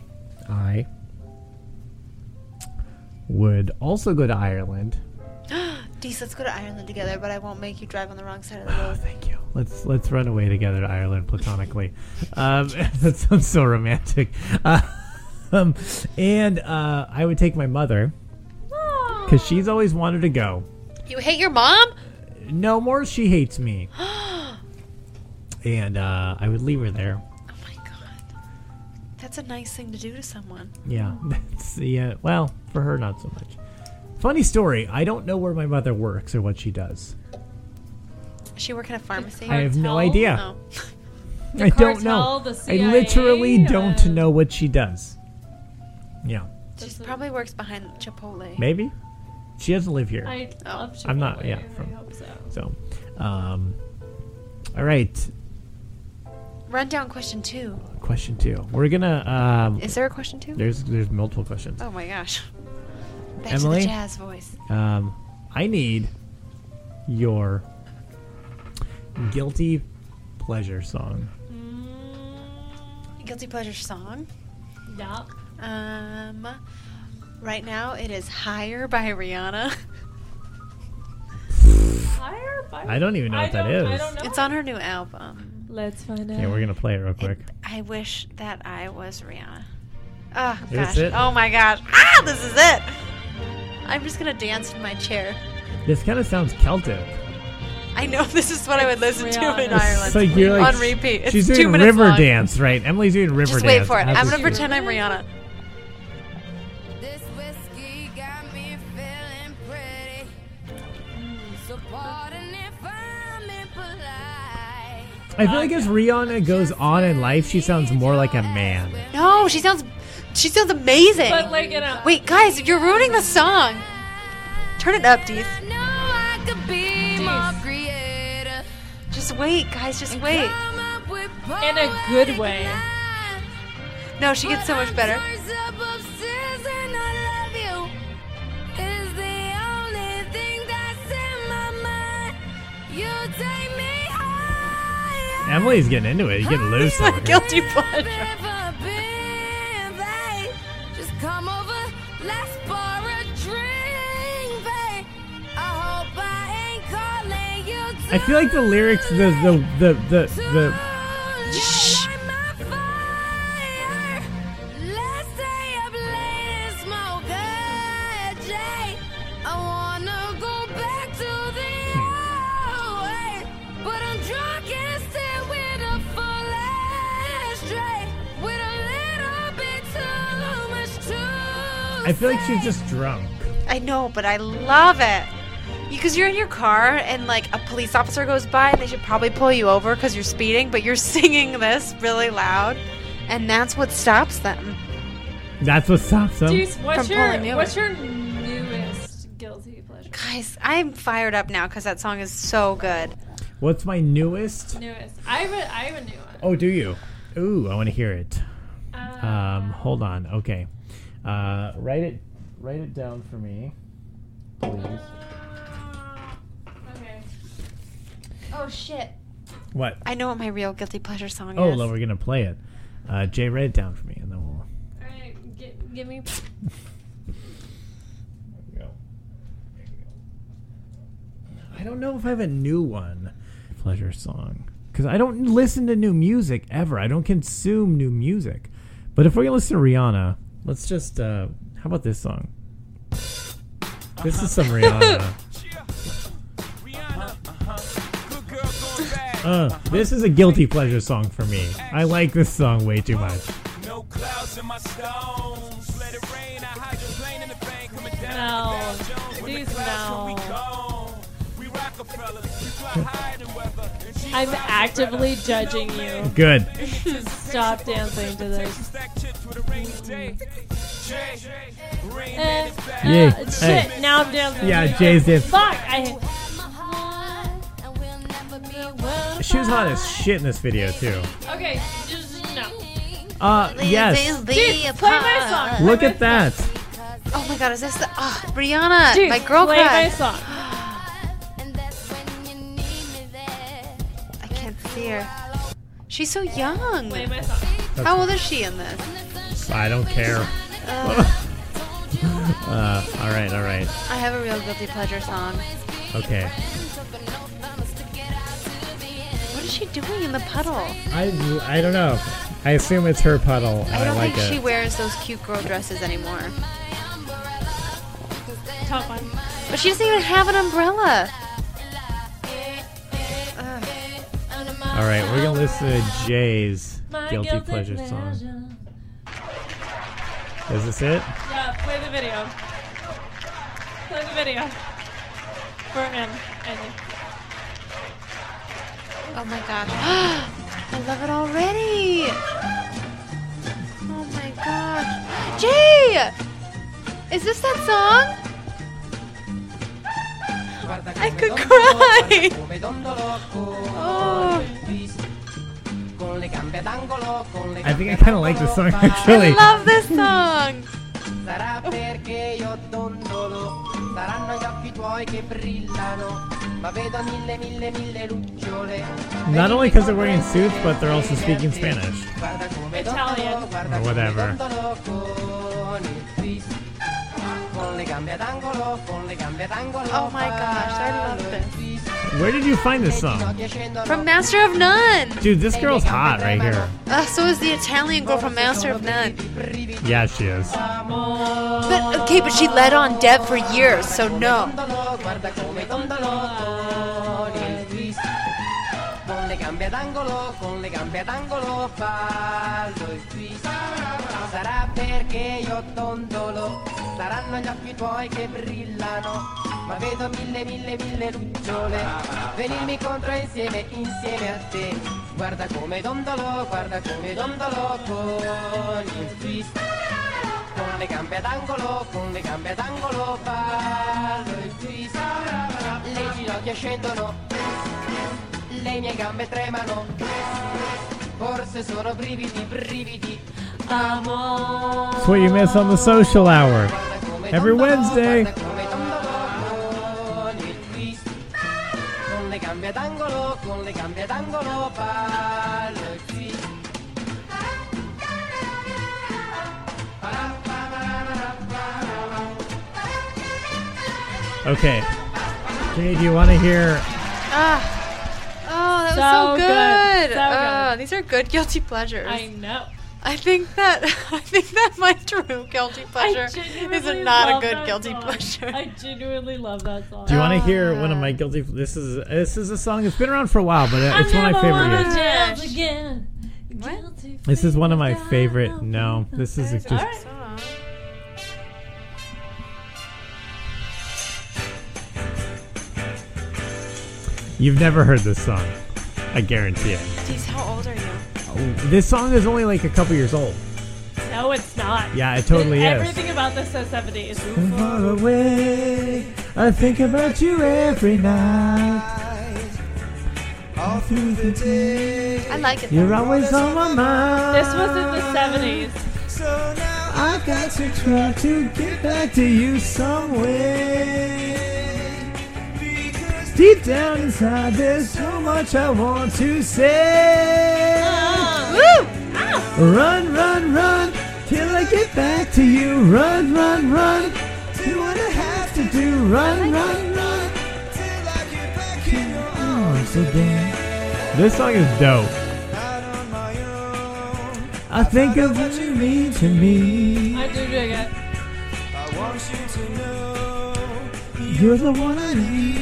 would also go to Ireland. Dees, let's go to Ireland together, but I won't make you drive on the wrong side of the road. Thank you. Let's run away together to Ireland platonically. That sounds so romantic. And I would take my mother because she's always wanted to go. You hate your mom? No more. She hates me. And I would leave her there. That's a nice thing to do to someone. Yeah. Well, for her, not so much. Funny story. I don't know where my mother works or what she does. Does she work in a pharmacy? I have no idea. Oh. I don't know. the I CIA, literally don't know what she does. Yeah. She probably works behind Chipotle. Maybe. She doesn't live here. I love Chipotle. I'm not. Yeah. I hope so. So, all right. Rundown question 2. Question 2. We're gonna. Is there a question 2? There's multiple questions. Oh my gosh. Back Emily, to the jazz voice. I need your guilty pleasure song. Guilty pleasure song? Yeah. Right now it is Higher by Rihanna. Higher by I don't even know what that is. I don't know. It's on her new album. Let's find out. Yeah, we're gonna play it real quick. I wish that I was Rihanna. Oh Is gosh. it? Oh my gosh. Ah, this is it. I'm just gonna dance in my chair. This kind of sounds Celtic. I know this is what I would listen to in Rihanna. Ireland. It's like you're like on repeat. It's she's 2 doing minutes river long. dance, right? Emily's doing river Just dance. wait for it. as I'm we gonna speak. pretend I'm Rihanna. I feel like as Rihanna goes on in life, she sounds more like a man. No, she sounds amazing. But like in a Wait, guys, you're ruining the song. Turn it up, Deeth. Just wait, guys, just wait. in a good way. No, she gets so much better. Emily's getting into it. He's getting loose over here. Guilty pleasure. Come over, let's borrow a drink, babe. I hope I ain't calling you. I feel like the lyrics, the Shh. Let's stay up late and smoke a J. I wanna go back to the old way, but I'm drunk and still with a full ashtray, with a little bit too much too. I feel like she's just drunk. I know, but I love it. Because you're in your car and like a police officer goes by and they should probably pull you over because you're speeding, but you're singing this really loud, and that's what stops them. That's what stops them. Jeez, what's From pulling you what's over. your newest guilty pleasure? Guys, I'm fired up now because that song is so good. What's my newest? Newest. I have a new one. Oh, do you? Ooh, I want to hear it. Hold on. Okay. Write it down for me, please. Okay. Oh shit. What? I know what my real guilty pleasure song Oh, is. well, we're gonna play it. Jay, write it down for me, and then we'll. Alright, give me. I don't know if I have a new one. Pleasure song. Because I don't listen to new music ever. I don't consume new music. But if we're going to listen to Rihanna, let's just, how about this song? This is some Rihanna. This is a guilty pleasure song for me. I like this song way too much. No clouds in my stones. Let it rain. I hydroplane in the bank coming down. No. Please no. I'm actively judging you. Good. Stop dancing to this. Yay. Shit, Hey. now I'm dancing. Yeah, Jay's dancing. Fuck! She was hot as shit in this video, too. Okay, just no. Yes. Dude, play my song. Look at that. Oh my god, is this the Brianna, Dude, my girl play crush. my song. I can't see her. She's so young. Play my song. How old is she in this? I don't care. All right. I have a real guilty pleasure song. Okay. What is she doing in the puddle? I don't know. I assume it's her puddle, and I don't like think it. she wears those cute girl dresses anymore. Top one. But she doesn't even have an umbrella. All right, we're gonna listen to Jay's My guilty pleasure song. Is this it? Yeah, play the video. Play the video. For him, I think. Oh my gosh. I love it already. Oh my gosh. Jay! Is this that song? I could cry. Oh. I think I kind of like this song actually. I love this song. Sarà perché io dondolo, saranno gli occhi tuoi che brillano, ma vedo mille lucciole. Not only because they're wearing suits, but they're also speaking Spanish. Italian. Or whatever. Oh my gosh, I love this. Where did you find this song? From Master of None. Dude, this girl's hot right here. So is the Italian girl from Master of None. Yeah, she is. But she led on Deb for years, so no. Sarà perché io dondolo, saranno gli occhi tuoi che brillano, ma vedo mille lucciole venirmi contro insieme a te. Guarda come dondolo con il twist, con le gambe ad angolo ballo il twist. Le ginocchia scendono, le mie gambe tremano, forse sono brividi. That's what you miss on the social hour. Every Wednesday. Con le gambe ad angolo ballo il twist. Okay. Jay, do you want to hear? Oh, that was so good. So good. These are good guilty pleasures. I know. I think that my true guilty pleasure is not a good guilty pleasure. I genuinely love that song. Do you want to hear one of my guilty? This is a song that's been around for a while, but it's one of my favorite. Again. This is one of my favorite. No, this is just. You've never heard this song, I guarantee it. Jeez, how old are you? This song is only like a couple years old. No, it's not. Yeah, it totally is. Everything about this is 70s. Far away, I think about you every night. All through the day, I like it. You're always on my mind. This was in the 70s. So now I got to try to get back to you some way. Deep down inside, there's so much I want to say. Run, run, run, till I get back to you. Run, run, run, do what I have to do. Run, run, run, till I get back in your arms again. This song is dope. I think of what you mean to me. I do dig it. I want you to know You're the one I need.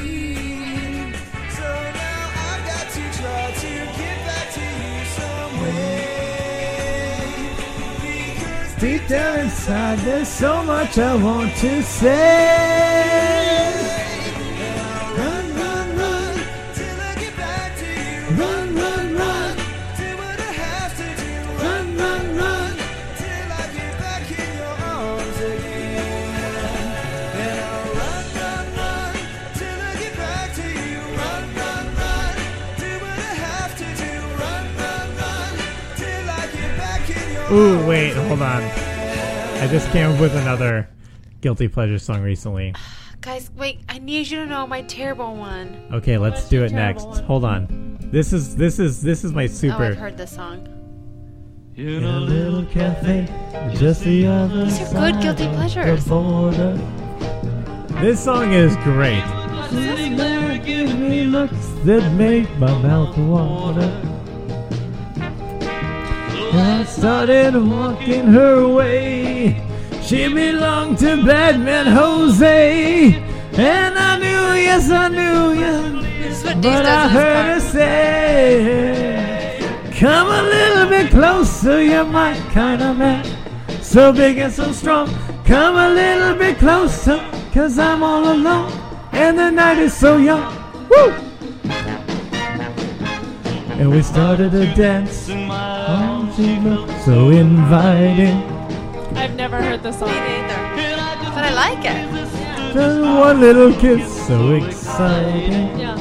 Deep down inside, there's so much I want to say. Run, run, run, till I get back to you. Run, run, run, do what I have to do. Run, run, run, till I get back in your arms again. Then I'll run, run, run, till I get back to you. Run, run, run, do what I have to do. Run, run, run, till I get back in your arms. Ooh, wait, hold on. I just came up with another guilty pleasure song recently. Guys, wait, I need you to know my terrible one. Okay, let's do it next. Hold on. This is my super. Oh, I've heard this song. In a little cafe, just the other These are good guilty pleasures. This song is great. Sitting there giving me looks that make my mouth water. I started walking her way. She belonged to Badman Jose. And I knew, yes I knew, yeah. But I heard her say, come a little bit closer, you're my kind of man. So big and so strong. Come a little bit closer, cause I'm all alone. And the night is so young. Woo! And we started to dance. Oh, she looked so inviting. I've never heard this song. Me neither. But I like it. Just one little kiss, so exciting. Yeah.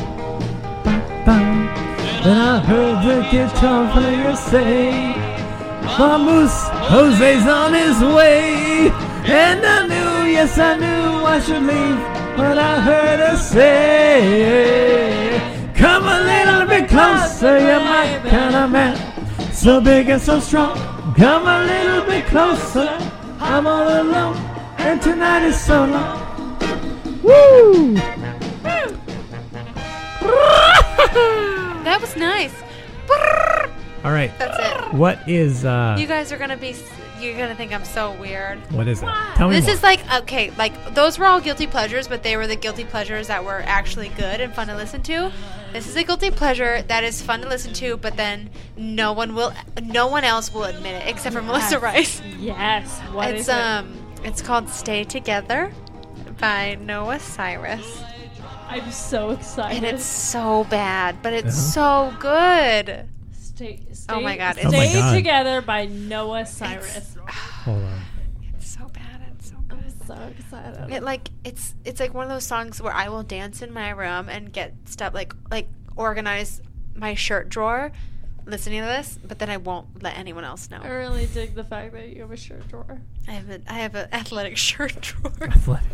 Then I heard the guitar player say, Vamos, Jose's on his way. And I knew, yes I knew I should leave. But I heard her say, come a little bit closer, you're my kind of man. So big and so strong. Come a little bit closer. I'm all alone, and tonight is so long. Woo! That was nice. All right. That's it. What is You guys are gonna be. You're gonna think I'm so weird. What is it? Tell me This more. is like, okay, like those were all guilty pleasures, but they were the guilty pleasures that were actually good and fun to listen to. This is a guilty pleasure that is fun to listen to, but then no one else will admit it except for Melissa Rice. Yes. What is it? It's called "Stay Together" by Noah Cyrus. I'm so excited. And it's so bad, but it's so good. Stay, oh my god! Stay Together by Noah Cyrus. Hold on. It's so bad. It's so good. I'm so excited. It's like one of those songs where I will dance in my room and get stuff like organize my shirt drawer, listening to this, but then I won't let anyone else know. I really dig the fact that you have a shirt drawer. I have an athletic shirt drawer. Athletic.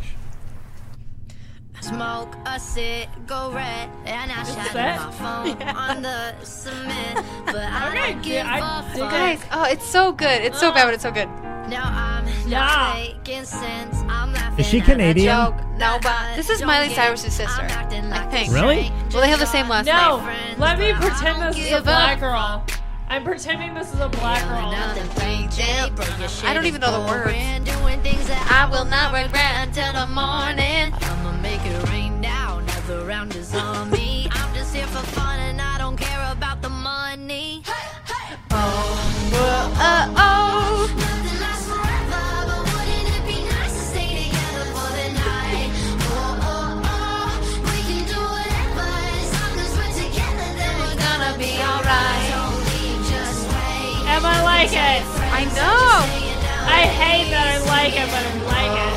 Smoke a cigarette and I shut my phone on the cement, but I don't give a fuck. Guys, oh, it's so good. It's so bad, but it's so good. Now I'm Yeah. Is she Canadian? Joke. No, but this is Miley Cyrus's sister, I think. Really? Well, they have the same last No, name. let me pretend this is a Give black up. girl. I'm pretending this is a black girl. I don't even know the words. I will not regret until the morning. I'ma make it rain now, never round is on me. I'm just here for fun and I don't care about the money. Oh. Nothing lasts forever, but wouldn't it be nice to stay together for the night? We can do whatever, as long as we're together, then we're gonna be alright. Just wait. Am I like it? I know. I hate that I like it, but I like it.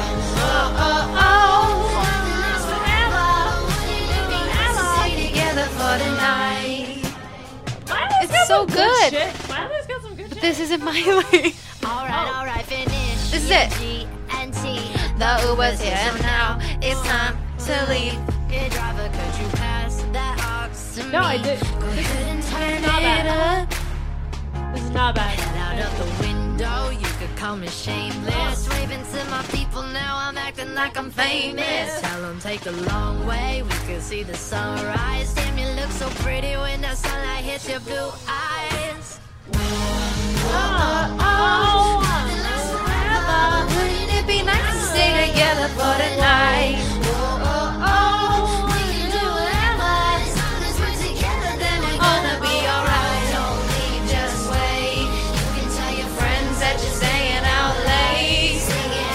Nothing lasts forever, wouldn't it be nice to stay together for the night? Miley's It's got so some good. shit. Miley's got some good shit. This isn't Miley. Alright, finish. This is it. G&T. The Uber's here and now it's time to leave. Hey driver, could you pass that ox to me? No, I did. This is not bad. This is not bad. Head out of the window, you could call me shameless. Raving to my people now, I'm acting like I'm famous. Tell them take the long way, we could see the sunrise. Damn, you look so pretty when the sunlight hits your blue eyes. Nothing lasts forever. Wouldn't it be nice to stay together for the night? We can do whatever, as long as we're together, then we're gonna be alright. Only just wait. You can tell your friends That you're staying out late. sing it.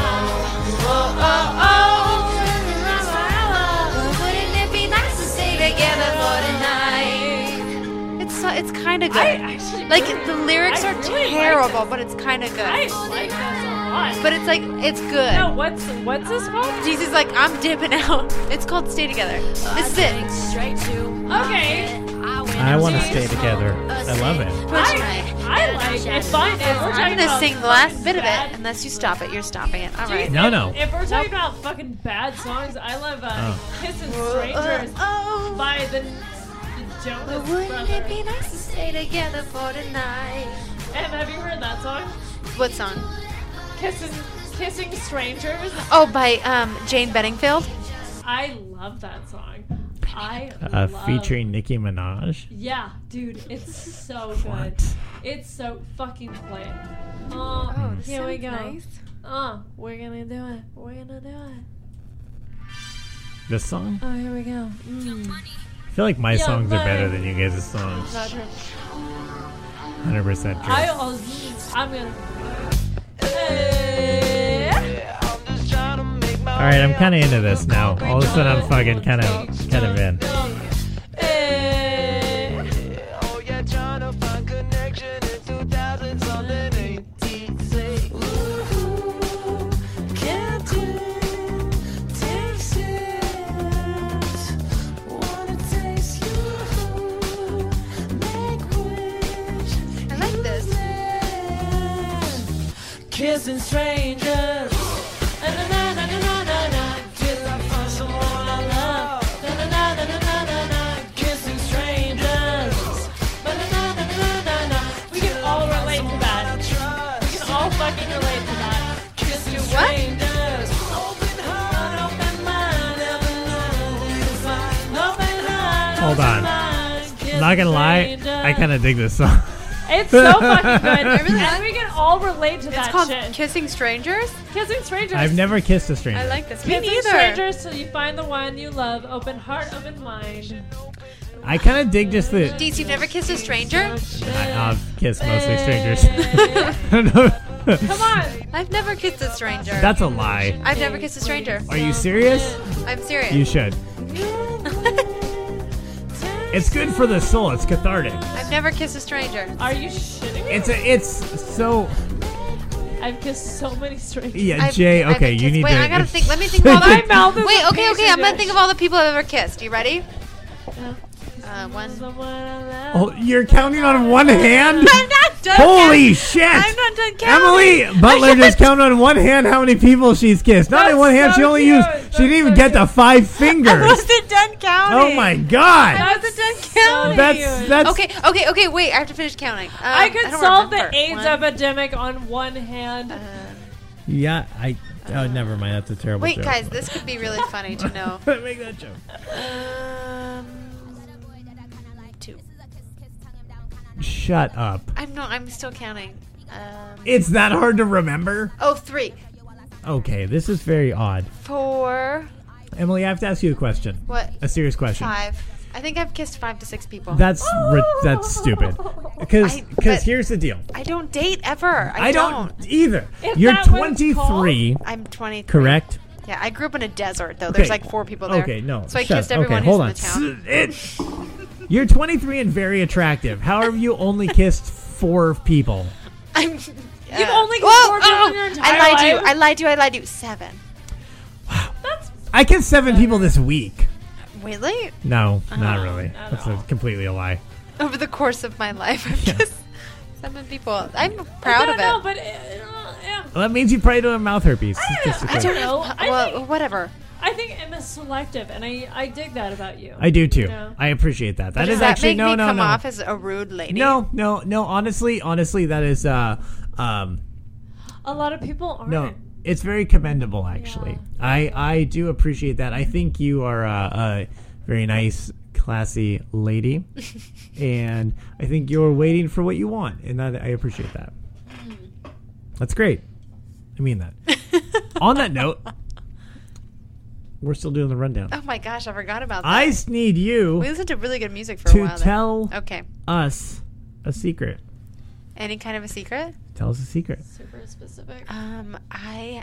Wouldn't it be nice to stay together for the night? It's kind of good. I actually Like really- the lyrics I are really like terrible, this. but it's kind of I good. like this a lot. But it's like it's good. No, what's this called? Jesus, like I'm dipping out. It's called Stay Together. This is it. Straight to Okay. I want to stay together. I love it. I like it's fine. If we're I'm talking gonna about sing the last fucking bit of bad- it. Unless you stop it, you're stopping it. All Dude, right. No. If we're talking about fucking bad songs, I love Kissing Strangers by the Jonas Wouldn't it be Brothers. nice to stay together for tonight? And have you heard that song? What song? Kissing Strangers. Oh, by Jane Bedingfield. I love that song. I love Featuring Nicki Minaj. Yeah, dude, it's so good. What? It's so fucking play it. This Here we sounds go. nice. We're gonna do it. We're gonna do it. This song? Oh, here we go. I feel like my Yeah, songs are but- better than you guys' songs. Not true. 100% true. I'm gonna. Hey. Alright, I'm kind of into this now. All of a sudden, I'm fucking kind of in. Oh, yeah, trying to find connection in 2000 something 86. Ooh, can't taste it. Wanna taste you. Make wish. I like this. Kissing strangers. Till I find someone I love. Kissing strangers. We can all relate to that. We can all fucking relate to that. Kissing what? strangers. Open heart, open mind, open heart, Hold open on. mind. I'm not gonna lie, I kind of dig this song. It's so fucking good. And we can all relate to that It's called shit. Kissing Strangers. Kissing Strangers. I've never kissed a stranger. I like this. Me Kissing neither. strangers till you find the one you love. Open heart, open mind. I kind of dig just the. Deez, you've never kissed a stranger? I've kissed mostly strangers. I don't know. Come on. I've never kissed a stranger. That's a lie. I've never kissed a stranger. Are you serious? I'm serious. You should. It's good for the soul. It's cathartic. I've never kissed a stranger. Are you shitting me? It's so. I've kissed so many strangers. Yeah, Jay. I've Okay, been you kissed- need wait, to. I gotta think. Let me think of all My the. mouth is Wait, a okay. petri I'm gonna dish. think of all the people I've ever kissed. You ready? One. Someone I love. Oh, you're counting on one hand? I'm not done. Holy counting. shit! I'm not done counting. Emily Butler just counted on one hand how many people she's kissed. Not in That's one hand, so she only cute. used. She didn't even get to 5 fingers. I wasn't done counting. Oh my god! I wasn't done counting. That's Okay. Wait, I have to finish counting. I could don't solve the remember. AIDS One. epidemic on one hand. Yeah, oh, never mind. That's a terrible Wait, joke. guys, this could be really funny to know. Make that joke. 2. Shut up. I'm still counting. It's that hard to remember? 3. Okay, this is very odd. 4. Emily, I have to ask you a question. What? A serious question. 5. I think I've kissed 5 to 6 people. That's stupid. Because here's the deal. I don't date ever. I don't either. If You're that was 23. I'm 23. Correct? Yeah, I grew up in a desert, though. Okay. There's like 4 people there. Okay, no. So I kissed everyone hold who's on. in the town. You're 23 and very attractive. How have you only kissed 4 people? You've only kissed 4 people in your entire life? I lied to you. 7. I kissed 7 people this week. Really? No, not really. That's completely a lie. Over the course of my life, I've kissed 7 people. I'm proud of it. No, but Well, that means you probably don't have mouth herpes. I don't know. Well, whatever. I think Emma's selective, and I dig that about you. I do too. You know? I appreciate that. That Does is that actually make me come no. off as a rude lady? No. Honestly, that is A lot of people aren't. no. It's very commendable, actually. Yeah. I do appreciate that. I think you are a very nice, classy lady, and I think you're waiting for what you want, and I appreciate that. That's great. I mean that. On that note, we're still doing the rundown. Oh my gosh, I forgot about that. I just need you We listened to really good music for a while. to tell Okay. us a secret. Any kind of a secret? Tell us a secret. Super specific. I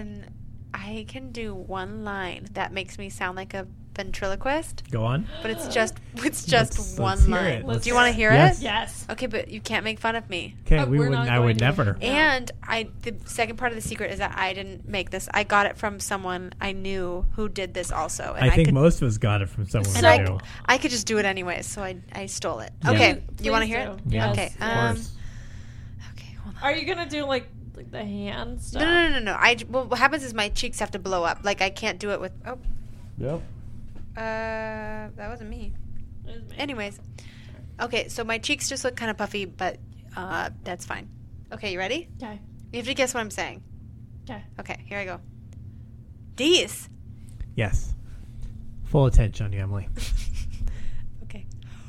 can do one line that makes me sound like a ventriloquist. Go on. But it's just Let's one hear line. it. Do you want to hear Yes. it? Yes. Okay, but you can't make fun of me. Okay, I would never. And the second part of the secret is that I didn't make this. I got it from someone I knew who did this also. And I think most of us got it from someone we knew. I could just do it anyways, so I stole it. Yeah. Okay, Please you want to hear do. it? Yes, Okay. of course. Are you gonna do like the hand stuff? No. Well, what happens is my cheeks have to blow up. Like I can't do it with. Oh. Yep. That wasn't me. Anyways, okay. So my cheeks just look kind of puffy, but that's fine. Okay, you ready? Okay. You have to guess what I'm saying. Okay. Okay, here I go. Dees. Yes. Full attention on you, Emily. Okay.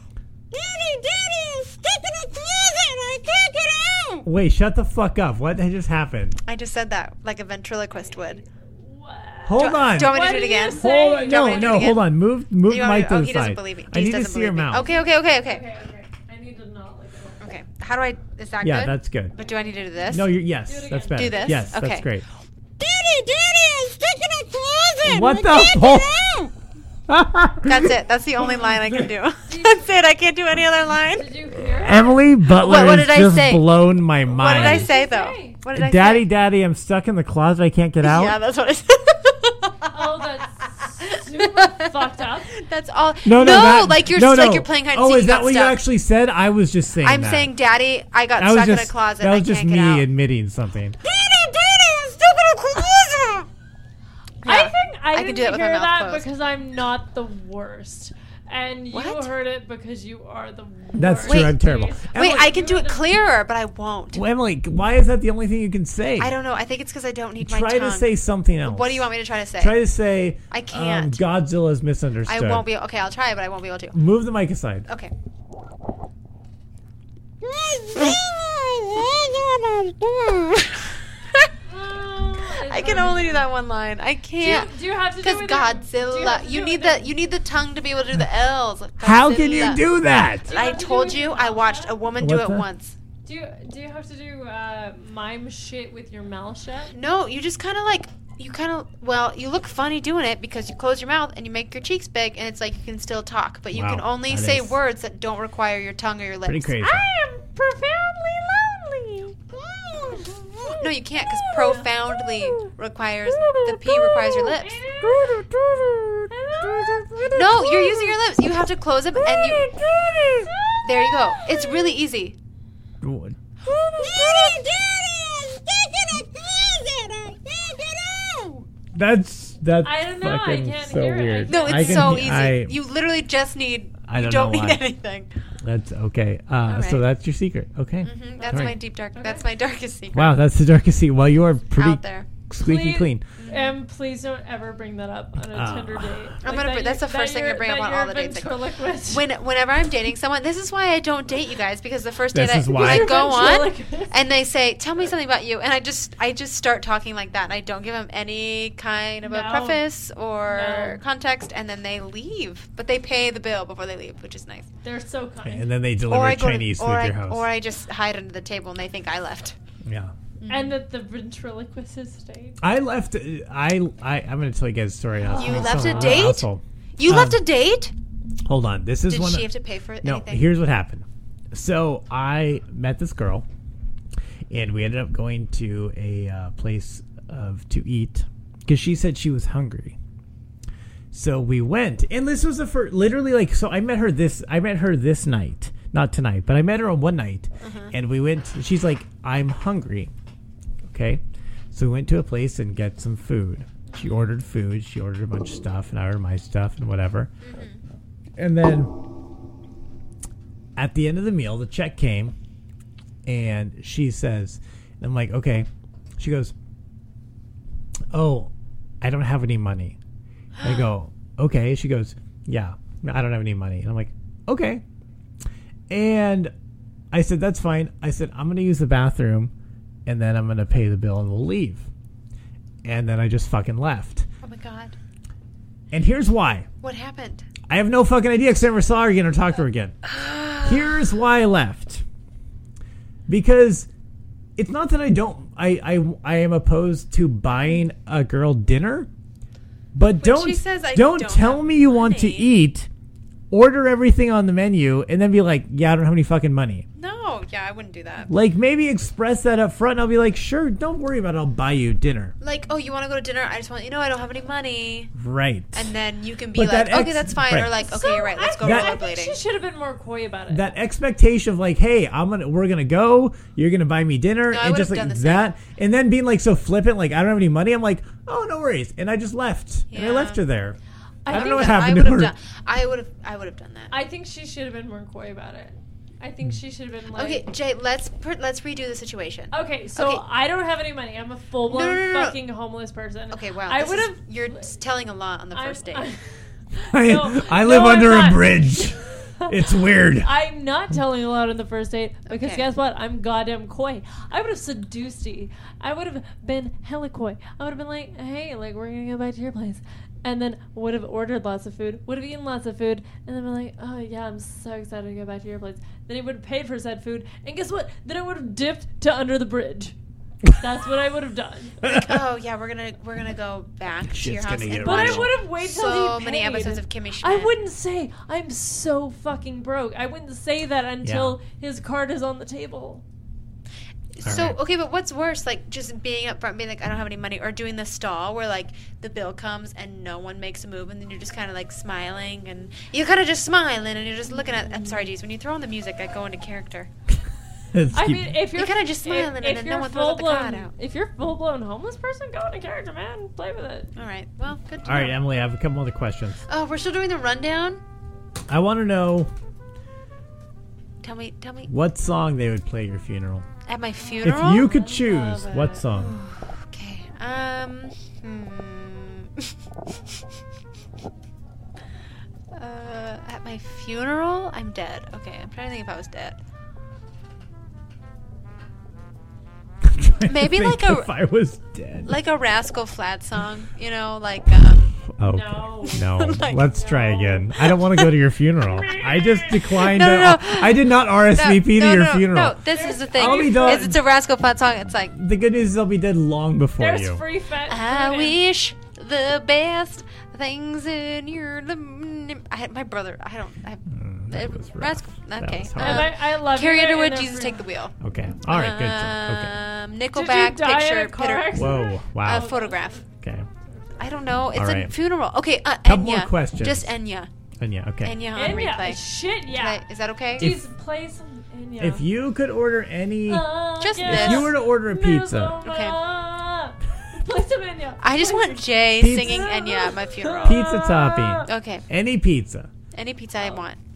Daddy, stick in the closet. I can't get out. Wait, shut the fuck up. What just happened? I just said that like a ventriloquist would. Hold on. Do you want me to do it again? Hold on. No, hold on. Move the mic to the he side. doesn't believe me. I need to doesn't see your believe me. mouth. Okay. I need to not like that. Okay. How do I? Is that Yeah, good? that's good. But do I need to do this? No, yes, that's better. Do this? Yes, Okay. that's great. Daddy, I'm stuck in a closet. What I the can't fuck? get out. That's it. That's the only line I can do. That's it. I can't do any other line. Did you hear? Emily Butler What has did I just say? blown my mind. What did I say though? What did I Daddy, say? Daddy, I'm stuck in the closet. I can't get out. Yeah, that's what I said. Oh, that's super fucked up. That's all. No, like you're no. like you're playing hide and Oh, seek. is that got what you stuck. actually said? I was just saying. I'm that. saying, Daddy, I got That was stuck in a just- closet. That was I just can't me get out. admitting something. Daddy, I'm stuck in a closet. I think I can didn't do that with my hear mouth that closed. because I'm not the worst. And you What? heard it because you are the worst. That's true. I'm terrible. Wait, I can do it clearer, but I won't. Well, Emily, why is that the only thing you can say? I don't know. I think it's because I don't need my Try tongue. to say something else. What do you want me to try to say? Try to say. I can't. Godzilla's misunderstood. I won't be. Okay, I'll try, but I won't be able to. Move the mic aside. Okay. I can only do that one line. I can't. Do you have to do Because it with your- do you Godzilla. have to You do need it the you need the tongue to be able to do the L's. How can you Godzilla. do that? I told you. I watched a woman do What's it that? once. Do you have to do mime shit with your mouth shut? No, you just kind of like you look funny doing it because you close your mouth and you make your cheeks big and it's like you can still talk, but you Wow, can only that say is words that don't require your tongue or your lips. Pretty crazy. I am profoundly lonely. No, you can't because profoundly requires the P requires your lips. No, you're using your lips. You have to close them and you. There you go. It's really easy. Good. That's I don't know, I fucking can't so hear it. weird. No, I it's can so he- easy. I- You literally just need. I You don't don't know need why. anything. That's okay. All So right. that's your secret. Okay. That's All my right. deep dark. That's my darkest secret. Wow, that's the darkest secret. Well, you are pretty Out there. squeaky Please- clean. And please don't ever bring that up on a Tinder date. I'm Like, gonna. That's the first thing I bring up on all the dates. ventriloquist. Whenever I'm dating someone, this is why I don't date you guys, because the first This date is when why. I go on Ventriloquist. and they say, "Tell me something about you," and I just start talking like that. And I don't give them any kind of a No. preface or No. context, and then they leave. But they pay the bill before they leave, which is nice. They're so kind. And then they deliver Chinese food to your house. Or I just hide under the table and they think I left. Yeah. And that the ventriloquist has stayed. I left. I'm going to tell you guys a story. You left a date? Household. You left a date? Hold on. This is Did one. she have to pay for No. anything? Here's what happened. So I met this girl, and we ended up going to a place to eat because she said she was hungry. So we went, and this was the first. Literally, like, so I met her this night, not tonight, but I met her on one night, and we went. She's like, "I'm hungry." Okay, so we went to a place and get some food. She ordered food. She ordered a bunch of stuff, and I ordered my stuff and whatever. And then at the end of the meal, the check came, and she says, and I'm like, okay. She goes, "Oh, I don't have any money." I go, "Okay." She goes, "Yeah, I don't have any money." And I'm like, "Okay." And I said, "That's fine." I said, "I'm going to use the bathroom, and then I'm going to pay the bill, and we'll leave." And then I just fucking left. Oh my God. And here's why. What happened? I have no fucking idea because I never saw her again or talked to her again. Here's why I left. Because it's not that I am opposed to buying a girl dinner, but she says, "I don't don't tell have me you want to eat, order everything on the menu, and then be like, "Yeah, I don't have any fucking money." No, yeah, I wouldn't do that. Like, maybe express that up front, and I'll be like, "Sure, don't worry about it. I'll buy you dinner." Like, "Oh, you want to go to dinner? I just want you know I don't have any money." Right. And then you can be But like, that "Okay, that's fine," right. or like, "Okay, you're right. Let's go I I think she rollerblading." should have been more coy about it. That expectation of like, "Hey, we're gonna go. You're gonna buy me dinner," No, I and would've just like done the same. that, and then being like so flippant, like, "I don't have any money." I'm like, "Oh, no worries," and I just left, and I Yeah. left her there. I don't think know what that happened to her. I would have done that. I think she should have been more coy about it. I think she should have been like, Okay, Jay, let's redo the situation. Okay, so Okay. I don't have any money. I'm a full blown No. fucking homeless person. Okay, wow. I this would is- have. You're telling a lot on the first date. I live under a bridge. It's weird. I'm not telling a lot on the first date because Okay. guess what? I'm goddamn coy. I would have seduced you. I would have been hella coy. I would have been like, "Hey, like we're gonna go back to your place," and then would have ordered lots of food, would have eaten lots of food, and then been like, "Oh yeah, I'm so excited to go back to your place." Then he would have paid for said food, and guess what? Then I would have dipped to under the bridge. That's what I would have done. Like, "Oh yeah, we're gonna go back to your Shit's house." gonna get and But I watch would have waited till so he many paid. episodes of Kimmy I Schmidt. wouldn't say I'm so fucking broke. I wouldn't say that until his card is on the table. So Alright. okay, but what's worse, like just being upfront, being like, "I don't have any money," or doing the stall where like the bill comes and no one makes a move, and then you're just kind of like smiling, and you're kind of just smiling, and you're just looking at. I'm sorry, geez, when you throw in the music, I go into character. I mean, if you're kinda just smiling and if then you're no one throws out the card full-blown- out. If you're full blown homeless person, go into character, man. Play with it. All right, well, good. To All right, know. Emily, I have a couple other questions. Oh, we're still doing the rundown. I want to know Tell me. what song they would play at your funeral. At my funeral. If you could choose, what song? Okay. At my funeral, I'm dead. Okay, I'm trying to think if I was dead. Maybe like if I was dead. like a Rascal Flatts song, you know, like Oh no! Let's try again. I don't want to go to your funeral. I just declined. No. I did not RSVP to your funeral. No, this is the thing. I'll be done. It's a Rascal Flatts song. It's like The good news is I'll be dead long before There's you. free fat. I food in- wish the best things in your. I had my brother. I don't. Rascal. Okay. was hard. I love Carrie you Underwood. and Jesus, every- take the wheel. Okay. All right. Good. Nickelback Did you die in a picture. car Pitter. accident? Whoa! Wow. Photograph. Okay. I don't know. It's All a right. funeral. Okay. Couple Enya. more questions. Just Enya. Enya. Okay. Enya on Enya. replay. Shit, yeah. Is that okay? Jeez, play some Enya. If you could order any, Just yeah. this. if you were to order a pizza, Okay. Play some Enya. I just want Jay Pizza. singing Enya at my funeral. pizza topping, Okay. any pizza. Any pizza I want.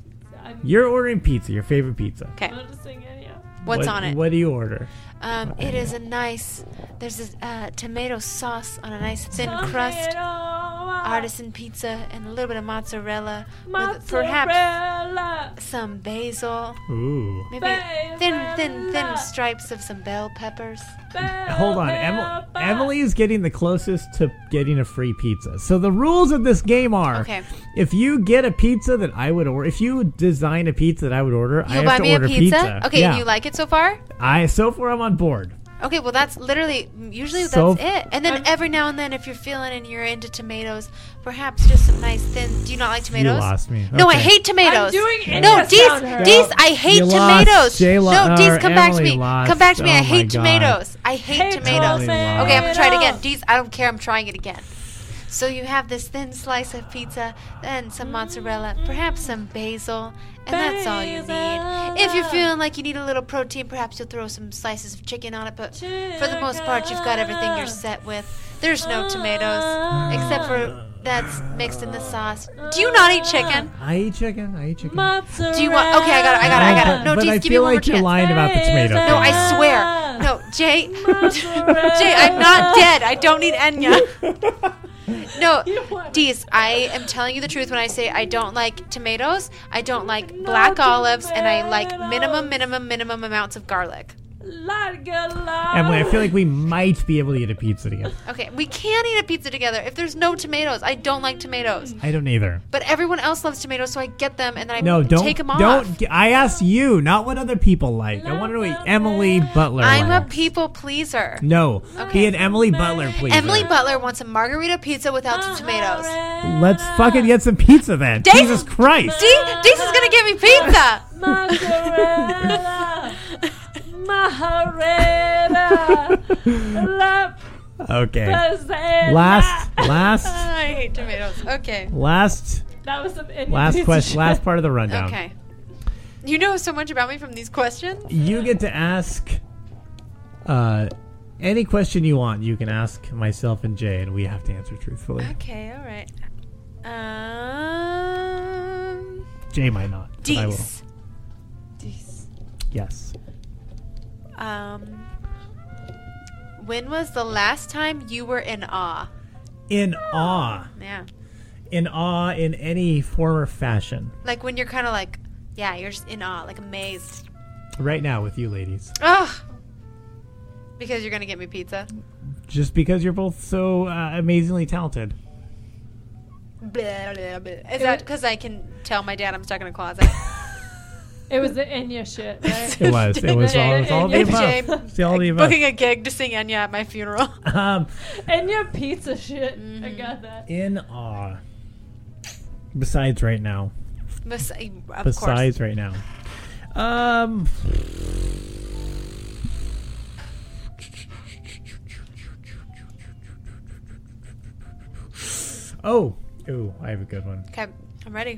You're ordering pizza, your favorite pizza. Okay. Noticing it, yeah. What's on it? What do you order? It is a nice. There's this tomato sauce on a nice thin crust, artisan pizza, and a little bit of mozzarella, with perhaps some basil. Ooh. Maybe thin stripes of some bell peppers. Hold on, Emily is getting the closest to getting a free pizza. So the rules of this game are: Okay. if you get a pizza that I would order, if you design a pizza that I would order, I You'll have buy to me order a pizza? pizza. Okay, yeah. and you like it so far? So far I'm on board. Okay, well that's literally usually So- that's it. And then every now and then, if you're feeling and you're into tomatoes, perhaps just some nice thin. Do you not like tomatoes? You lost me. No, I Okay. hate tomatoes. I'm doing no, Enya Dees, sound her. Dees, I hate You lost. tomatoes. Jay no, or Dees, come back to Emily me. lost. Come back to me. Oh I my hate God. tomatoes. I hate tomatoes. tomatoes. Okay, I'm gonna try it again. Dees, I don't care. I'm trying it again. So you have this thin slice of pizza, then some mozzarella, perhaps some basil, and that's all you need. If you're feeling like you need a little protein, perhaps you'll throw some slices of chicken on it, but for the most part, you've got everything you're set with. There's no tomatoes, except for that's mixed in the sauce. Do you not eat chicken? I eat chicken. Do you want? Okay, I got it. No, but Dees, I give me feel one more like you're chance. lying about the tomato. No, I swear. No, Jay. Jay, I'm not dead. I don't need Enya. No, Dees, I am telling you the truth when I say I don't like tomatoes, I don't like black olives, and I like minimum amounts of garlic. Emily, I feel like we might be able to get a pizza together. Okay, we can eat a pizza together if there's no tomatoes. I don't like tomatoes. I don't either. But everyone else loves tomatoes, so I get them and then I Don't take them off. I asked you, not what other people like. I want to know what Emily Butler I'm a likes. people pleaser. No, be an Emily Butler, please. Emily Butler wants a margarita pizza without some tomatoes. Let's fucking get some pizza then. Dees- Jesus Christ. Dees is gonna give me pizza. Okay. Present. Last. I hate tomatoes. Okay. Last That was some last pizza question. shit. Last part of the rundown. Okay. You know so much about me from these questions. You get to ask any question you want. You can ask myself and Jay, and we have to answer truthfully. Okay, all right. Jay might not. But I will. Dees. Yes. When was the last time you were in awe? In awe. Yeah. In awe in any form or fashion. Like when you're kind of like, yeah, you're just in awe, like amazed. Right now with you ladies. Ugh. Because you're gonna get me pizza. Just because you're both so amazingly talented. Blah, blah, blah. Is that because I can tell my dad I'm stuck in a closet? It was the Enya shit, right? It was. It was all the above. It's all the above. Booking a gig to sing Enya at my funeral. Enya pizza shit. Mm-hmm. I got that. In awe. Besides right now. Of Besides course. right now. Oh. Ooh, I have a good one. Okay, I'm ready.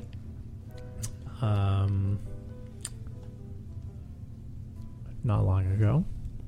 Not long ago.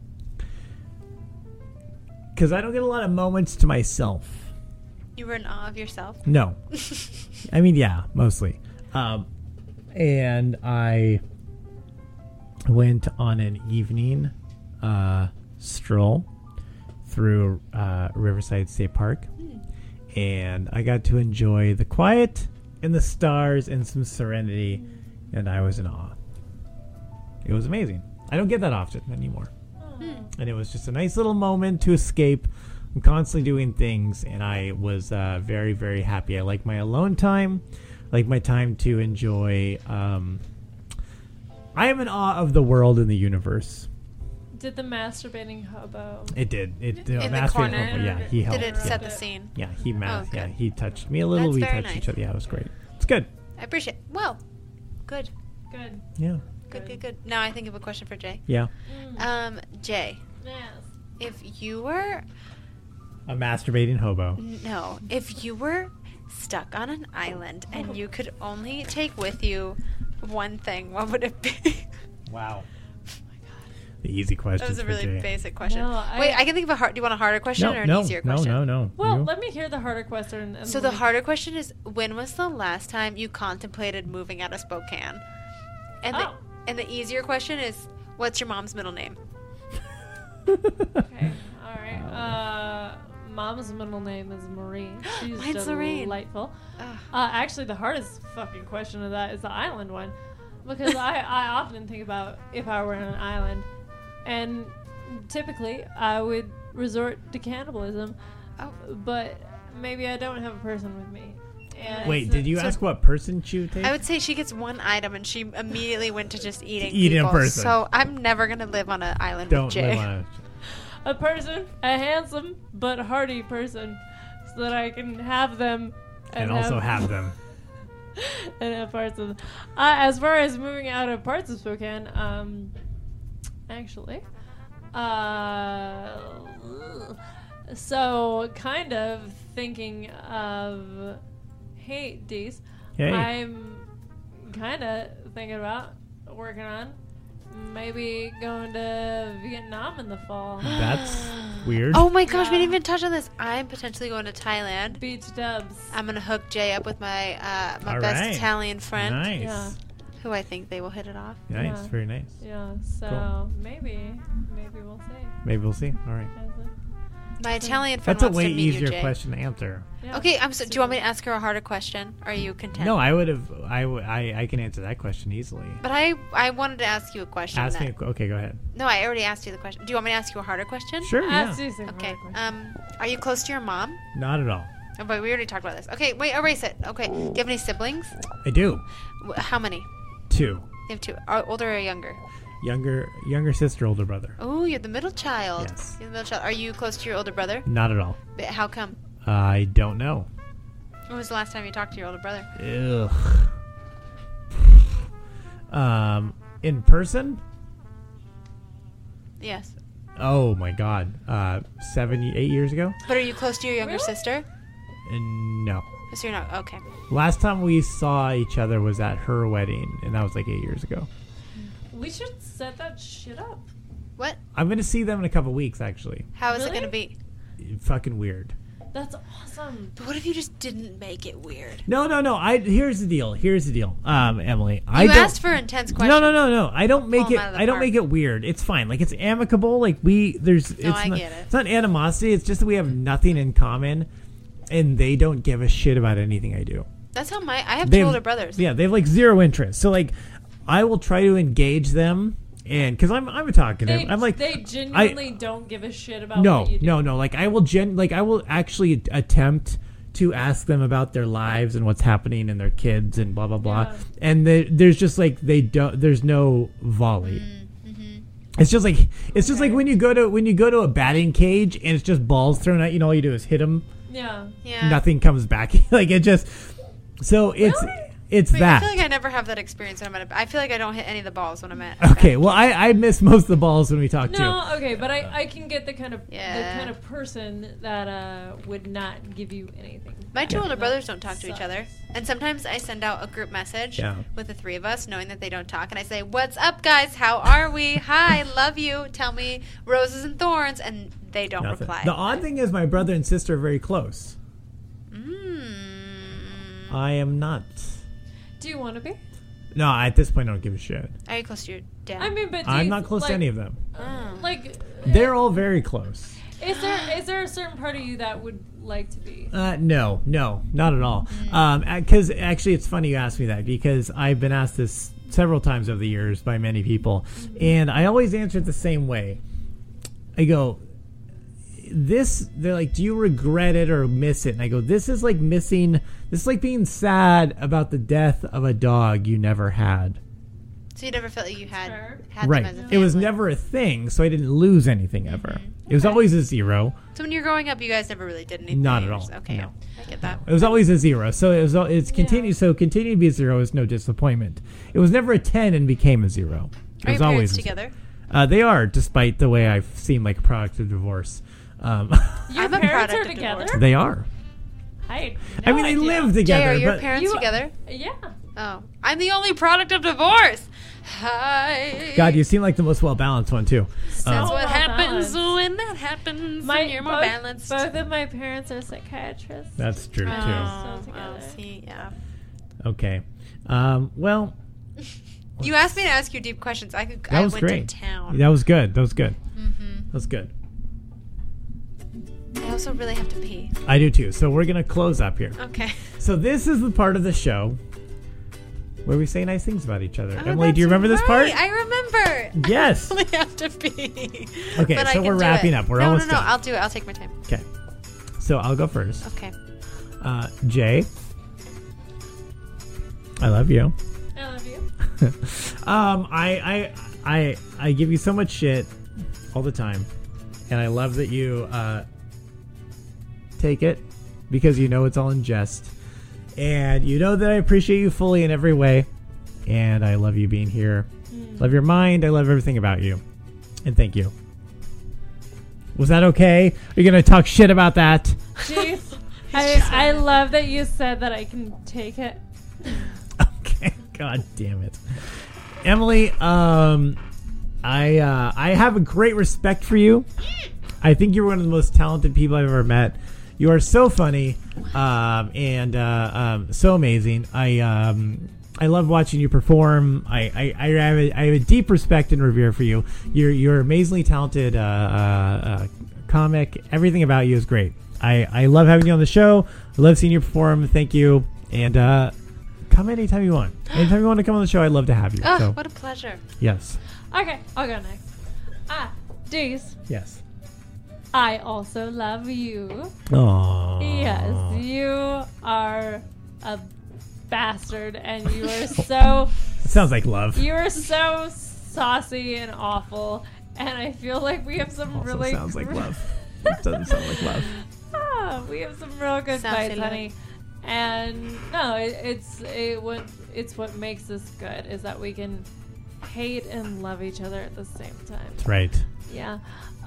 Because I don't get a lot of moments to myself. You were in awe of yourself? No. I mean, yeah, mostly. And I went on an evening stroll through Riverside State Park. And I got to enjoy the quiet and the stars and some serenity. And I was in awe. It was amazing. I don't get that often anymore. And it was just a nice little moment to escape. I'm constantly doing things, and I was very, very happy. I like my alone time. I like my time to enjoy. I am in awe of the world and the universe. Did the masturbating hobo? It did. It In the masturbating corner? hobo, yeah, he helped. Did it set the scene? Yeah, he Oh, yeah, good. he touched me a little. That's We very touched nice. each other. Yeah, it was great. It's good. I appreciate it. Well, good. Good. Yeah. Good. Now I think of a question for Jay. Yeah. Jay. Yes. If you were A masturbating hobo. No, if you were stuck on an island and you could only take with you one thing, what would it be? Wow. The easy question. That was a really Jay. basic question. No, Wait, I can think of a hard. Do you want a harder question or an easier question? No. Well, You? let me hear the harder question. And So the harder question is, when was the last time you contemplated moving out of Spokane? And the easier question is, what's your mom's middle name? Okay. All right. Mom's middle name is Marie. She's Mine's Lorraine. delightful. Actually, the hardest fucking question of that is the island one, because I often think about if I were on an island, and typically I would resort to cannibalism, but maybe I don't have a person with me. And Wait, did you ask what person she would take? I would say she gets one item and she immediately went to just eating Eating a people. person. So I'm never going to live on an island Don't with Jay. live on A person, a handsome but hardy person, so that I can have them and also have them. and have parts of them. As far as moving out of parts of Spokane, actually, so kind of thinking of Dees. Hey. I'm kind of thinking about working on maybe going to Vietnam in the fall. That's weird. Oh my gosh, we didn't even touch on this. I'm potentially going to Thailand. Beach dubs. I'm going to hook Jay up with my my All best right. Italian friend. Nice. Yeah. Who I think they will hit it off. Nice, Yeah. very nice. Yeah, so Cool. maybe we'll see. Maybe we'll see. All right. My Italian friend That's a wants way to meet you, easier Jay. question to answer. Yeah. Okay, do you want me to ask her a harder question? Are you content? No, I would have. I can answer that question easily. But I wanted to ask you a question. Ask me. Okay, go ahead. No, I already asked you the question. Do you want me to ask you a harder question? Sure, yeah. Ask you some Okay. harder question. Are you close to your mom? Not at all. Oh, but we already talked about this. Okay, wait, erase it. Okay. Do you have any siblings? I do. How many? 2. You have 2. Older or younger? Younger sister, older brother. Oh, you're the middle child. Yes. You're the middle child. Are you close to your older brother? Not at all. But how come? I don't know. When was the last time you talked to your older brother? Ugh. In person? Yes. Oh my God. 8 years ago? But are you close to your younger sister? No. So you're not. Okay. Last time we saw each other was at her wedding, and that was like 8 years ago. We should set that shit up. What? I'm gonna see them in a couple weeks, actually. How is it Really? going to be? Fucking weird. That's awesome. But what if you just didn't make it weird? No. Here's the deal. Emily. You asked for intense questions. No. I don't make Pull 'em it. out of the I don't park. make it weird. It's fine. Like, it's amicable. Like, it's I not, get it. It's not animosity. It's just that we have nothing in common, and they don't give a shit about anything I do. That's how I have They two have- older brothers. Yeah, they have like zero interest. So like, I will try to engage them, and because I'm a talkative. I'm like, they genuinely don't give a shit about no, what you do. no. Like, I will actually attempt to ask them about their lives and what's happening and their kids and blah blah blah. Yeah. And there's just like there's no volley. It's just like when you go to a batting cage and it's just balls thrown at you, and all you do is hit them. Yeah. Nothing comes back. Like, it just. So it's Wait, that. I feel like I never have that experience when I'm at I feel like I don't hit any of the balls when I'm at. Okay, well, I miss most of the balls when we talk too. No, okay, but I can get the kind of person that would not give you anything. My two older That brothers don't talk to each sucks. other. And sometimes I send out a group message Yeah. with the 3 of us, knowing that they don't talk. And I say, "What's up, guys? How are we? Hi, love you. Tell me roses and thorns." And they don't Nothing. reply. The odd thing is my brother and sister are very close. I am not. Do you want to be? No, at this point, I don't give a shit. Are you close to your dad? I mean, but do I'm you, not close to like- any of them. Like, They're all very close. is there a certain part of you that would like to be? No, not at all. Because actually, it's funny you asked me that, because I've been asked this several times over the years by many people, and I always answer it the same way. I go, they're like, do you regret it or miss it? And I go, this is like being sad about the death of a dog you never had. So you never felt like you had Right. them as a It was family. never a thing, so I didn't lose anything ever. It was always a 0. So when you're growing up, you guys never really did anything. Not at You're all. just- Okay, No. I get that. It was always a 0. So it's continued. So continue to be a 0 is no disappointment. It was never a 10 and became a 0. It Are was your always parents a 0. together? They are, despite the way I seem like a product of divorce. Your I'm a parents product are of together? divorce. They are. I I mean, they live together. Jay, are your but parents together? Yeah. Oh, I'm the only product of divorce. Hi. God, you seem like the most well balanced one too. That's what happens balanced. when that happens. and you're more balanced. Both of my parents are psychiatrists. That's true too. Oh, So together. see, yeah. Okay. Well, You asked me to ask you deep questions. I That went was great. to town. That was good. That was good. Mm-hmm. That was good. I also really have to pee. I do too. So we're going to close up here. Okay. So this is the part of the show where we say nice things about each other. Oh, Emily, do you remember this part? I remember. Yes. I only have to pee. Okay, But I so can we're do wrapping it. up. We're no, almost No, done. I'll do it. I'll take my time. Okay. So I'll go first. Okay. Jay, I love you. I love you. I give you so much shit all the time, and I love that you take it because you know it's all in jest, and you know that I appreciate you fully in every way, and I love you being here. Love your mind. I love everything about you, and thank you. Was that okay? Are you gonna talk shit about that? Jeez. I love that you said that I can take it. Okay, God damn it, Emily. I have a great respect for you. I think you're one of the most talented people I've ever met. You are so funny, and so amazing. I love watching you perform. I have a deep respect and revere for you. You're amazingly talented comic. Everything about you is great. I love having you on the show. I love seeing you perform. Thank you. And come anytime you want. Anytime you want to come on the show, I'd love to have you. Oh, So, what a pleasure. yes. Okay, I'll go next. Deez, Yes. I also love you. Aww. Yes, you are a bastard, and you are so. It sounds like love. You are so saucy and awful, and I feel like we have some Also really. sounds like love. It doesn't sound like love. We have some real good Saucy fights, love. honey. And no, it's what makes this good is that we can hate and love each other at the same time. That's right. Yeah.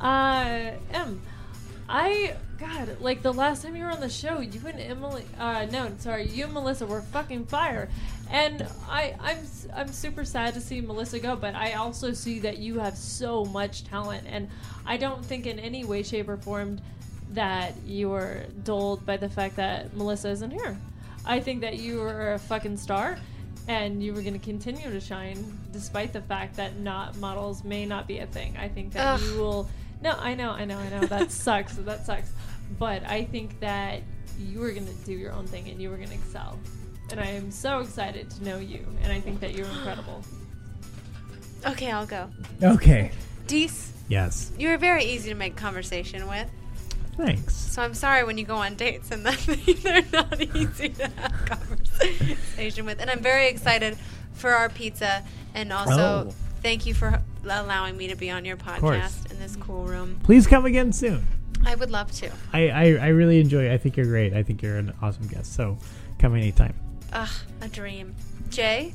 God, like the last time you were on the show, you and Emily, you and Melissa were fucking fire. And I'm super sad to see Melissa go, but I also see that you have so much talent, and I don't think in any way, shape, or form that you were dulled by the fact that Melissa isn't here. I think that you were a fucking star, and you were going to continue to shine despite the fact that models may not be a thing. I think that you will. No, I know. That sucks. That sucks. But I think that you were going to do your own thing, and you were going to excel. And I am so excited to know you, and I think that you're incredible. Okay, I'll go. Okay. Deece, Yes. you were very easy to make conversation with. Thanks. So I'm sorry when you go on dates and then they're not easy to have conversation with. And I'm very excited for our pizza, and also thank you for allowing me to be on your podcast in this cool room. Please come again soon. I would love to. I really enjoy it. I think you're great. I think you're an awesome guest. So come anytime. Ugh, a dream. Jay,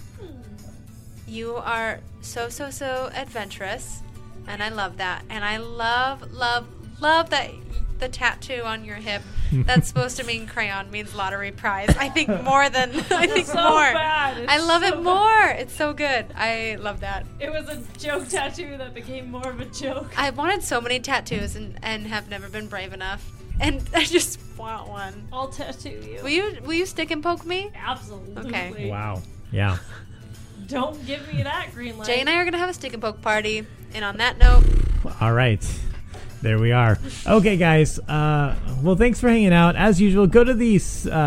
you are so adventurous, and I love that. And I love that the tattoo on your hip that's supposed to mean crayon means lottery prize. I think more. So more. bad. I love so it more. It's so good. I love that. It was a joke tattoo that became more of a joke. I wanted so many tattoos and have never been brave enough. And I just want one. I'll tattoo you. Will you stick and poke me? Absolutely. Okay. Wow. Yeah. Don't give me that green light. Jay and I are going to have a stick and poke party. And on that note... All right. There we are. Okay, guys. Well, thanks for hanging out. As usual, go to the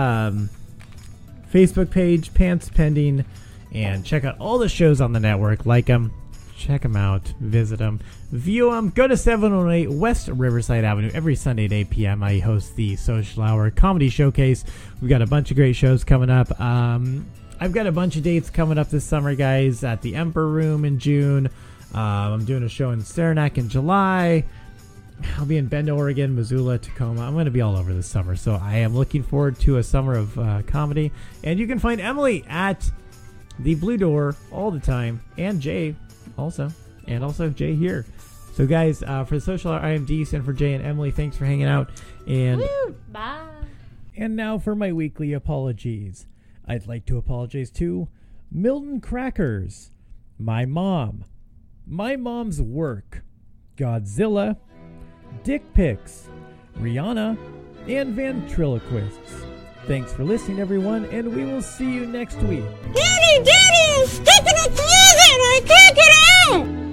Facebook page, Pants Pending, and check out all the shows on the network. Like them. Check them out. Visit them. View them. Go to 708 West Riverside Avenue every Sunday at 8 p.m. I host the Social Hour Comedy Showcase. We've got a bunch of great shows coming up. I've got a bunch of dates coming up this summer, guys, at the Emperor Room in June. I'm doing a show in Saranac in July. I'll be in Bend, Oregon, Missoula, Tacoma. I'm going to be all over this summer. So I am looking forward to a summer of comedy. And you can find Emily at the Blue Door all the time. And Jay also. And also Jay here. So guys, for the Social Hour, I am Deece, and for Jay and Emily, thanks for hanging out. And Woo! Bye. And now for my weekly apologies. I'd like to apologize to Milton Crackers, my mom, my mom's work, Godzilla, Dick Pics, Rihanna, and ventriloquists. Thanks for listening, everyone, and we will see you next week. Daddy! I'm stuck in a closet and I can't get out!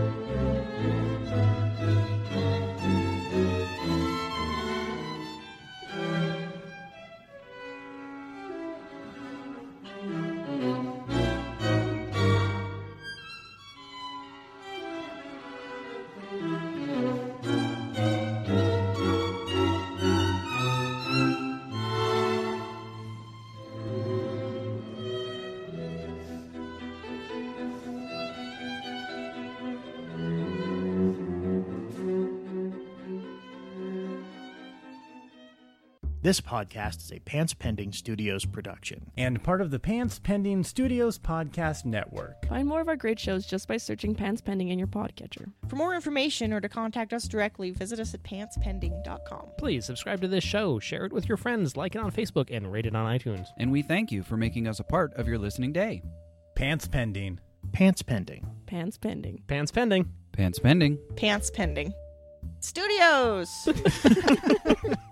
This podcast is a Pants Pending Studios production. And part of the Pants Pending Studios podcast network. Find more of our great shows just by searching Pants Pending in your podcatcher. For more information or to contact us directly, visit us at pantspending.com. Please subscribe to this show, share it with your friends, like it on Facebook, and rate it on iTunes. And we thank you for making us a part of your listening day. Pants Pending. Pants Pending. Pants Pending. Pants Pending. Pants Pending. Pants Pending. Studios!